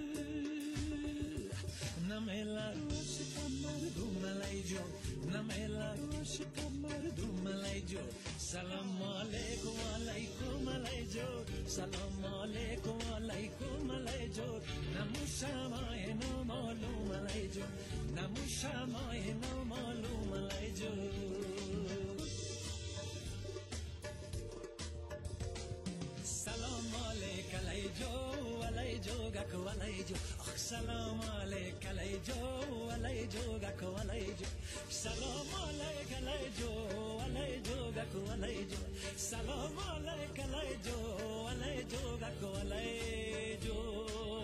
مردم علی جو نمیلا مردم علی جو سلام علیکم علیکم علی جو سلام علیکم علیکم علی جو نمو شمای نمالوم علی جو نمو شمای نمالوم علی جو سلام علیک علی جو علی جو گکو علی جو سلام علیک علی جو علی جو گکو علی جو سلام علیک علی جو علی جو گکو علی جو سلام علیک علی جو علی جو گکو علی جو.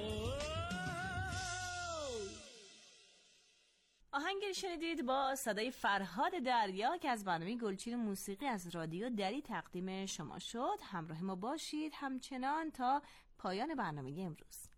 آهنگی شنیدید با صدای فرهاد دریا که از برنامه گلچین موسیقی از رادیو دری تقدیم شما شد. همراه ما باشید همچنان تا پایان برنامه امروز.